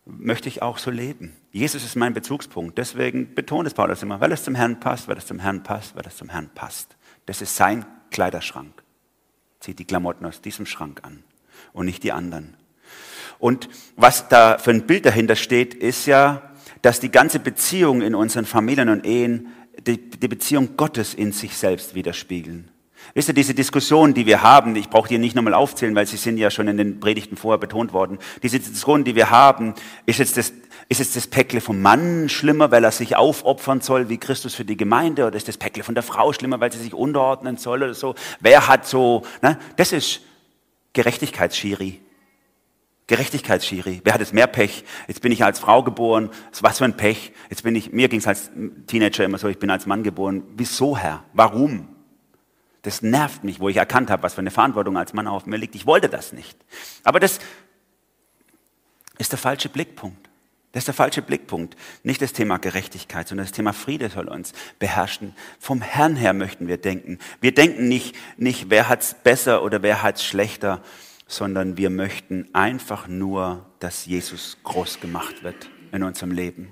möchte ich auch so leben. Jesus ist mein Bezugspunkt. Deswegen betont es Paulus immer, weil es zum Herrn passt, weil es zum Herrn passt, weil es zum Herrn passt. Das ist sein Kleiderschrank. Zieht die Klamotten aus diesem Schrank an und nicht die anderen. Und was da für ein Bild dahinter steht, ist ja, dass die ganze Beziehung in unseren Familien und Ehen die Beziehung Gottes in sich selbst widerspiegeln. Wisst ihr, diese Diskussion, die wir haben, ich brauche die nicht nochmal aufzählen, weil sie sind ja schon in den Predigten vorher betont worden. Diese Diskussion, die wir haben, ist jetzt das Päckle vom Mann schlimmer, weil er sich aufopfern soll wie Christus für die Gemeinde? Oder ist das Päckle von der Frau schlimmer, weil sie sich unterordnen soll oder so? Wer hat so, ne? Das ist Gerechtigkeitsschiri. Gerechtigkeitsschiri. Wer hat jetzt mehr Pech? Jetzt bin ich als Frau geboren. Was für ein Pech. Mir ging es als Teenager immer so, ich bin als Mann geboren. Wieso, Herr? Warum? Das nervt mich, wo ich erkannt habe, was für eine Verantwortung als Mann auf mir liegt. Ich wollte das nicht. Aber das ist der falsche Blickpunkt. Das ist der falsche Blickpunkt. Nicht das Thema Gerechtigkeit, sondern das Thema Friede soll uns beherrschen. Vom Herrn her möchten wir denken. Wir denken nicht wer hat's besser oder wer hat's schlechter, sondern wir möchten einfach nur, dass Jesus groß gemacht wird in unserem Leben.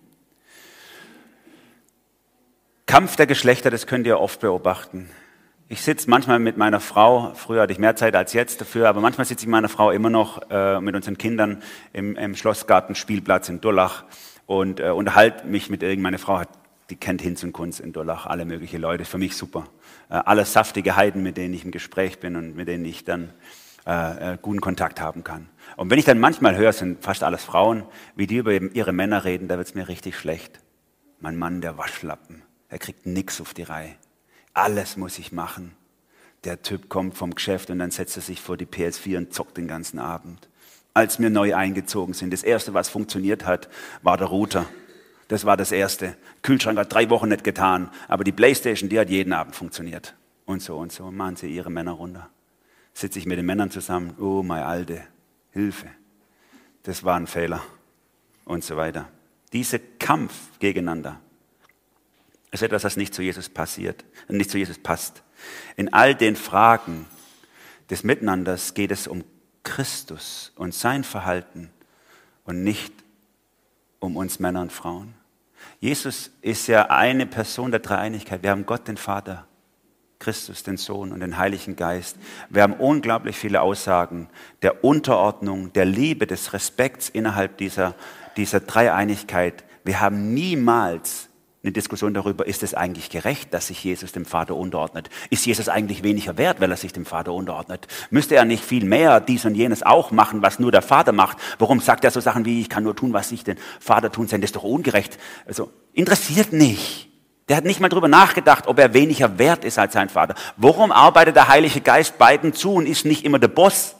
Kampf der Geschlechter, das könnt ihr oft beobachten. Ich sitze manchmal mit meiner Frau, früher hatte ich mehr Zeit als jetzt dafür, aber manchmal sitze ich mit meiner Frau immer noch mit unseren Kindern im Schlossgartenspielplatz in Durlach und unterhalte mich mit meine Frau, die kennt Hinz und Kunz in Durlach, alle möglichen Leute, für mich super. Alle saftige Heiden, mit denen ich im Gespräch bin und mit denen ich dann guten Kontakt haben kann. Und wenn ich dann manchmal höre, sind fast alles Frauen, wie die über ihre Männer reden, da wird es mir richtig schlecht. Mein Mann, der Waschlappen, der kriegt nichts auf die Reihe. Alles muss ich machen. Der Typ kommt vom Geschäft und dann setzt er sich vor die PS4 und zockt den ganzen Abend. Als wir neu eingezogen sind, das Erste, was funktioniert hat, war der Router. Das war das Erste. Kühlschrank hat 3 Wochen nicht getan, aber die Playstation, die hat jeden Abend funktioniert. Und so machen sie ihre Männer runter. Sitze ich mit den Männern zusammen, oh meine Alte, Hilfe, das war ein Fehler und so weiter. Dieser Kampf gegeneinander ist etwas, das nicht zu Jesus passt. In all den Fragen des Miteinanders geht es um Christus und sein Verhalten und nicht um uns Männer und Frauen. Jesus ist ja eine Person der Dreieinigkeit. Wir haben Gott, den Vater, Christus, den Sohn und den Heiligen Geist. Wir haben unglaublich viele Aussagen der Unterordnung, der Liebe, des Respekts innerhalb dieser Dreieinigkeit. Wir haben niemals eine Diskussion darüber, ist es eigentlich gerecht, dass sich Jesus dem Vater unterordnet? Ist Jesus eigentlich weniger wert, weil er sich dem Vater unterordnet? Müsste er nicht viel mehr dies und jenes auch machen, was nur der Vater macht? Warum sagt er so Sachen wie, ich kann nur tun, was ich den Vater tun soll? Das ist doch ungerecht. Also, interessiert nicht. Der hat nicht mal drüber nachgedacht, ob er weniger wert ist als sein Vater. Warum arbeitet der Heilige Geist beiden zu und ist nicht immer der Boss?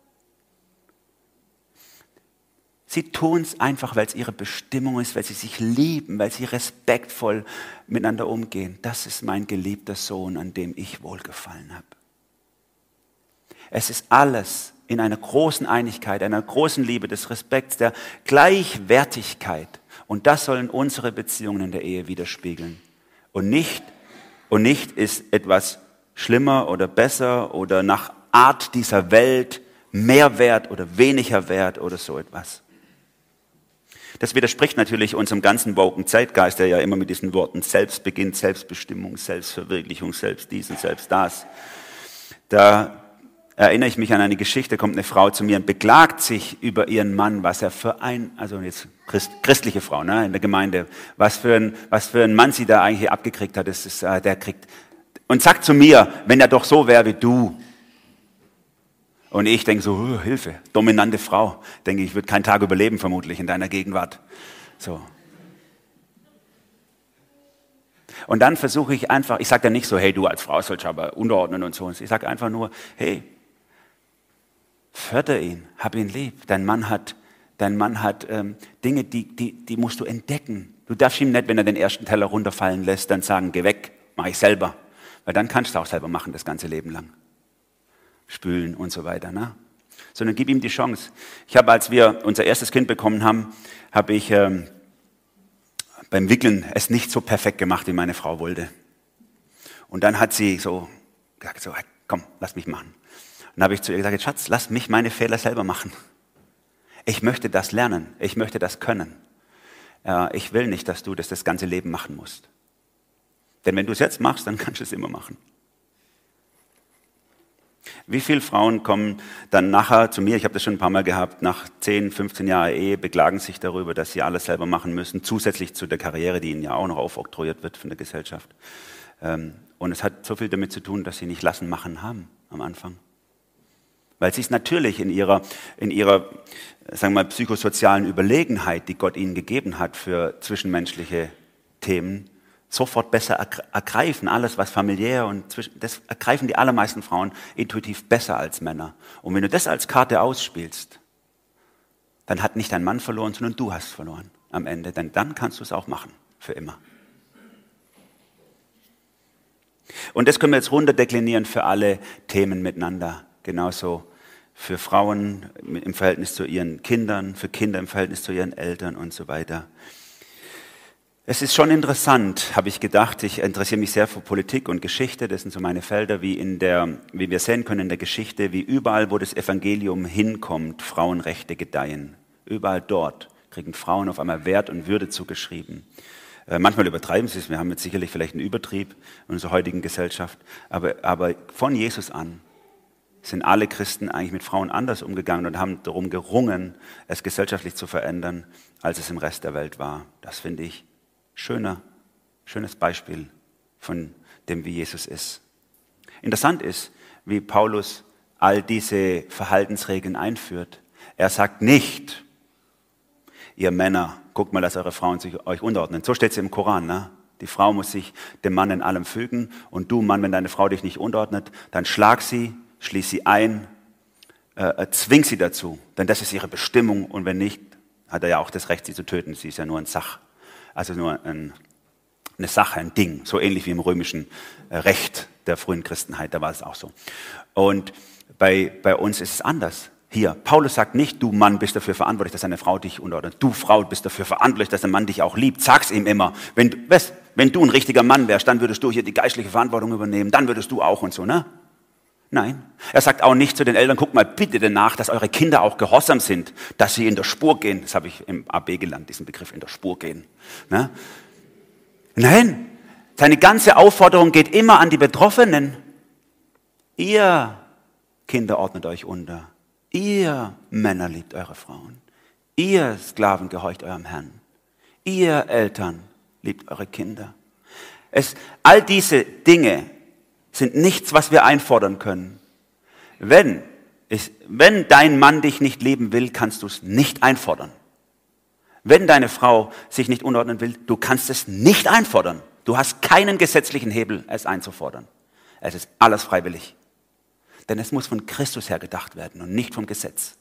Sie tun es einfach, weil es ihre Bestimmung ist, weil sie sich lieben, weil sie respektvoll miteinander umgehen. Das ist mein geliebter Sohn, an dem ich wohlgefallen habe. Es ist alles in einer großen Einigkeit, einer großen Liebe, des Respekts, der Gleichwertigkeit. Und das sollen unsere Beziehungen in der Ehe widerspiegeln. Und nicht ist etwas schlimmer oder besser oder nach Art dieser Welt mehr wert oder weniger wert oder so etwas. Das widerspricht natürlich unserem ganzen woken Zeitgeist, der ja immer mit diesen Worten selbst beginnt, Selbstbestimmung, Selbstverwirklichung, selbst dies und selbst das. Da erinnere ich mich an eine Geschichte, kommt eine Frau zu mir und beklagt sich über ihren Mann, was er für also jetzt christliche Frau, ne, in der Gemeinde, was für ein Mann sie da eigentlich abgekriegt hat, und sagt zu mir, wenn er doch so wäre wie du. Und ich denke so, Hilfe, dominante Frau. Denke ich, würde keinen Tag überleben vermutlich in deiner Gegenwart. So. Und dann versuche ich einfach, ich sage dann nicht so, hey, du als Frau sollst aber unterordnen und so. Ich sage einfach nur, hey, förder ihn, hab ihn lieb. Dein Mann hat Dinge, die musst du entdecken. Du darfst ihm nicht, wenn er den ersten Teller runterfallen lässt, dann sagen, geh weg, mach ich selber. Weil dann kannst du auch selber machen, das ganze Leben lang. Spülen und so weiter, ne? Sondern gib ihm die Chance. Ich habe, als wir unser erstes Kind bekommen haben, habe ich beim Wickeln es nicht so perfekt gemacht, wie meine Frau wollte. Und dann hat sie so gesagt, so, komm, lass mich machen. Und dann habe ich zu ihr gesagt, Schatz, lass mich meine Fehler selber machen. Ich möchte das lernen, ich möchte das können. Ich will nicht, dass du das ganze Leben machen musst. Denn wenn du es jetzt machst, dann kannst du es immer machen. Wie viele Frauen kommen dann nachher zu mir, ich habe das schon ein paar Mal gehabt, nach 10, 15 Jahren Ehe, beklagen sich darüber, dass sie alles selber machen müssen, zusätzlich zu der Karriere, die ihnen ja auch noch aufoktroyiert wird von der Gesellschaft. Und es hat so viel damit zu tun, dass sie nicht lassen machen haben am Anfang. Weil sie es natürlich in ihrer sagen wir mal, psychosozialen Überlegenheit, die Gott ihnen gegeben hat für zwischenmenschliche Themen, sofort besser ergreifen. Alles, was familiär das ergreifen die allermeisten Frauen intuitiv besser als Männer. Und wenn du das als Karte ausspielst, dann hat nicht dein Mann verloren, sondern du hast verloren am Ende. Denn dann kannst du es auch machen, für immer. Und das können wir jetzt runterdeklinieren für alle Themen miteinander. Genauso für Frauen im Verhältnis zu ihren Kindern, für Kinder im Verhältnis zu ihren Eltern und so weiter. Es ist schon interessant, habe ich gedacht, ich interessiere mich sehr für Politik und Geschichte, das sind so meine Felder, wie wir sehen können in der Geschichte, wie überall, wo das Evangelium hinkommt, Frauenrechte gedeihen. Überall dort kriegen Frauen auf einmal Wert und Würde zugeschrieben. Manchmal übertreiben sie es, wir haben jetzt sicherlich vielleicht einen Übertrieb in unserer heutigen Gesellschaft, aber von Jesus an sind alle Christen eigentlich mit Frauen anders umgegangen und haben darum gerungen, es gesellschaftlich zu verändern, als es im Rest der Welt war. Das finde ich schönes Beispiel von dem, wie Jesus ist. Interessant ist, wie Paulus all diese Verhaltensregeln einführt. Er sagt nicht, ihr Männer, guckt mal, dass eure Frauen sich euch unterordnen. So steht es im Koran. Ne? Die Frau muss sich dem Mann in allem fügen. Und du, Mann, wenn deine Frau dich nicht unterordnet, dann schlag sie, schließ sie ein, zwing sie dazu. Denn das ist ihre Bestimmung. Und wenn nicht, hat er ja auch das Recht, sie zu töten. Sie ist ja nur ein Sach. Also nur eine Sache, ein Ding. So ähnlich wie im römischen Recht der frühen Christenheit. Da war es auch so. Und bei uns ist es anders. Hier, Paulus sagt nicht, du Mann bist dafür verantwortlich, dass deine Frau dich unterordnet. Du Frau bist dafür verantwortlich, dass der Mann dich auch liebt. Sag's ihm immer. Wenn du ein richtiger Mann wärst, dann würdest du hier die geistliche Verantwortung übernehmen. Dann würdest du auch und so, ne? Nein. Er sagt auch nicht zu den Eltern, guckt mal bitte danach, dass eure Kinder auch gehorsam sind, dass sie in der Spur gehen. Das habe ich im AB gelernt, diesen Begriff in der Spur gehen. Ne? Nein. Seine ganze Aufforderung geht immer an die Betroffenen. Ihr Kinder ordnet euch unter. Ihr Männer liebt eure Frauen. Ihr Sklaven gehorcht eurem Herrn. Ihr Eltern liebt eure Kinder. All diese Dinge sind nichts, was wir einfordern können. Wenn dein Mann dich nicht lieben will, kannst du es nicht einfordern. Wenn deine Frau sich nicht unterordnen will, du kannst es nicht einfordern. Du hast keinen gesetzlichen Hebel, es einzufordern. Es ist alles freiwillig. Denn es muss von Christus her gedacht werden und nicht vom Gesetz.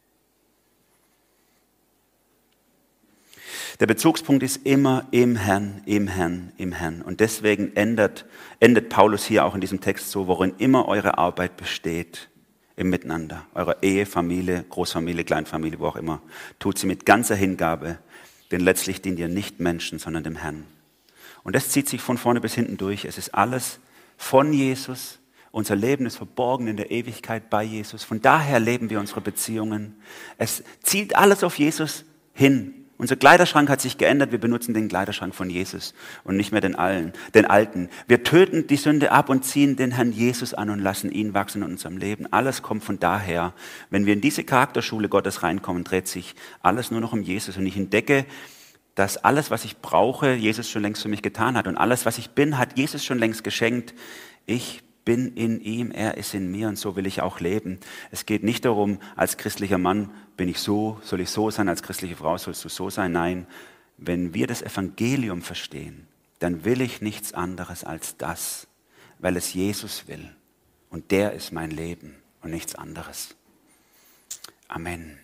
Der Bezugspunkt ist immer im Herrn, im Herrn, im Herrn. Und deswegen endet Paulus hier auch in diesem Text so, worin immer eure Arbeit besteht, im Miteinander. Eure Ehe, Familie, Großfamilie, Kleinfamilie, wo auch immer. Tut sie mit ganzer Hingabe, denn letztlich dient ihr nicht Menschen, sondern dem Herrn. Und das zieht sich von vorne bis hinten durch. Es ist alles von Jesus. Unser Leben ist verborgen in der Ewigkeit bei Jesus. Von daher leben wir unsere Beziehungen. Es zielt alles auf Jesus hin. Unser Kleiderschrank hat sich geändert. Wir benutzen den Kleiderschrank von Jesus und nicht mehr den alten. Wir töten die Sünde ab und ziehen den Herrn Jesus an und lassen ihn wachsen in unserem Leben. Alles kommt von daher. Wenn wir in diese Charakterschule Gottes reinkommen, dreht sich alles nur noch um Jesus. Und ich entdecke, dass alles, was ich brauche, Jesus schon längst für mich getan hat. Und alles, was ich bin, hat Jesus schon längst geschenkt. Ich bin in ihm, er ist in mir und so will ich auch leben. Es geht nicht darum, als christlicher Mann bin ich so, soll ich so sein, als christliche Frau sollst du so sein. Nein, wenn wir das Evangelium verstehen, dann will ich nichts anderes als das, weil es Jesus will. Und der ist mein Leben und nichts anderes. Amen.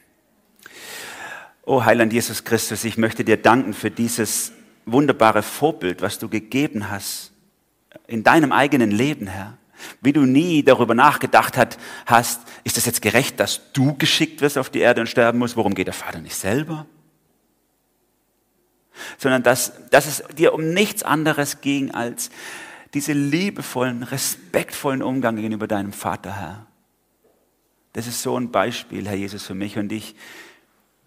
O Heiland Jesus Christus, ich möchte dir danken für dieses wunderbare Vorbild, was du gegeben hast in deinem eigenen Leben, Herr. Wie du nie darüber nachgedacht hast, ist es jetzt gerecht, dass du geschickt wirst auf die Erde und sterben musst? Warum geht der Vater nicht selber? Sondern dass es dir um nichts anderes ging als diese liebevollen, respektvollen Umgang gegenüber deinem Vater, Herr. Das ist so ein Beispiel, Herr Jesus, für mich. Und ich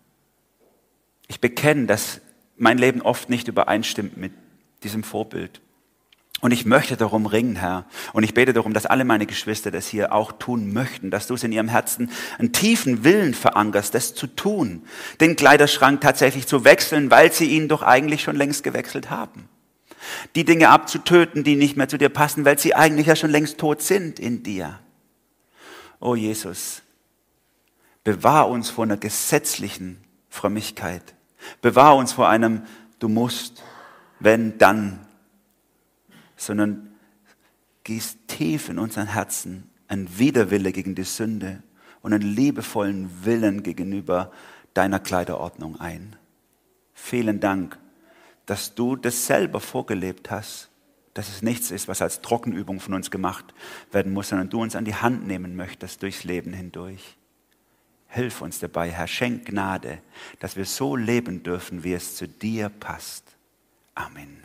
Ich bekenne, dass mein Leben oft nicht übereinstimmt mit diesem Vorbild. Und ich möchte darum ringen, Herr. Und ich bete darum, dass alle meine Geschwister das hier auch tun möchten, dass du es in ihrem Herzen einen tiefen Willen verankerst, das zu tun, den Kleiderschrank tatsächlich zu wechseln, weil sie ihn doch eigentlich schon längst gewechselt haben. Die Dinge abzutöten, die nicht mehr zu dir passen, weil sie eigentlich ja schon längst tot sind in dir. Oh Jesus, bewahr uns vor einer gesetzlichen Frömmigkeit. Bewahr uns vor einem Du musst, wenn, dann. Sondern gieß tief in unseren Herzen einen Widerwille gegen die Sünde und einen liebevollen Willen gegenüber deiner Kleiderordnung ein. Vielen Dank, dass du das selber vorgelebt hast, dass es nichts ist, was als Trockenübung von uns gemacht werden muss, sondern du uns an die Hand nehmen möchtest durchs Leben hindurch. Hilf uns dabei, Herr, schenk Gnade, dass wir so leben dürfen, wie es zu dir passt. Amen.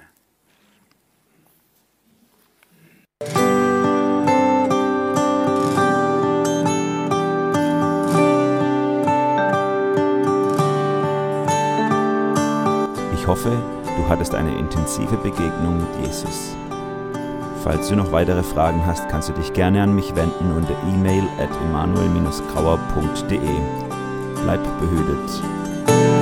Ich hoffe, du hattest eine intensive Begegnung mit Jesus. Falls du noch weitere Fragen hast, kannst du dich gerne an mich wenden unter e-mail@emanuel-grauer.de. Bleib behütet.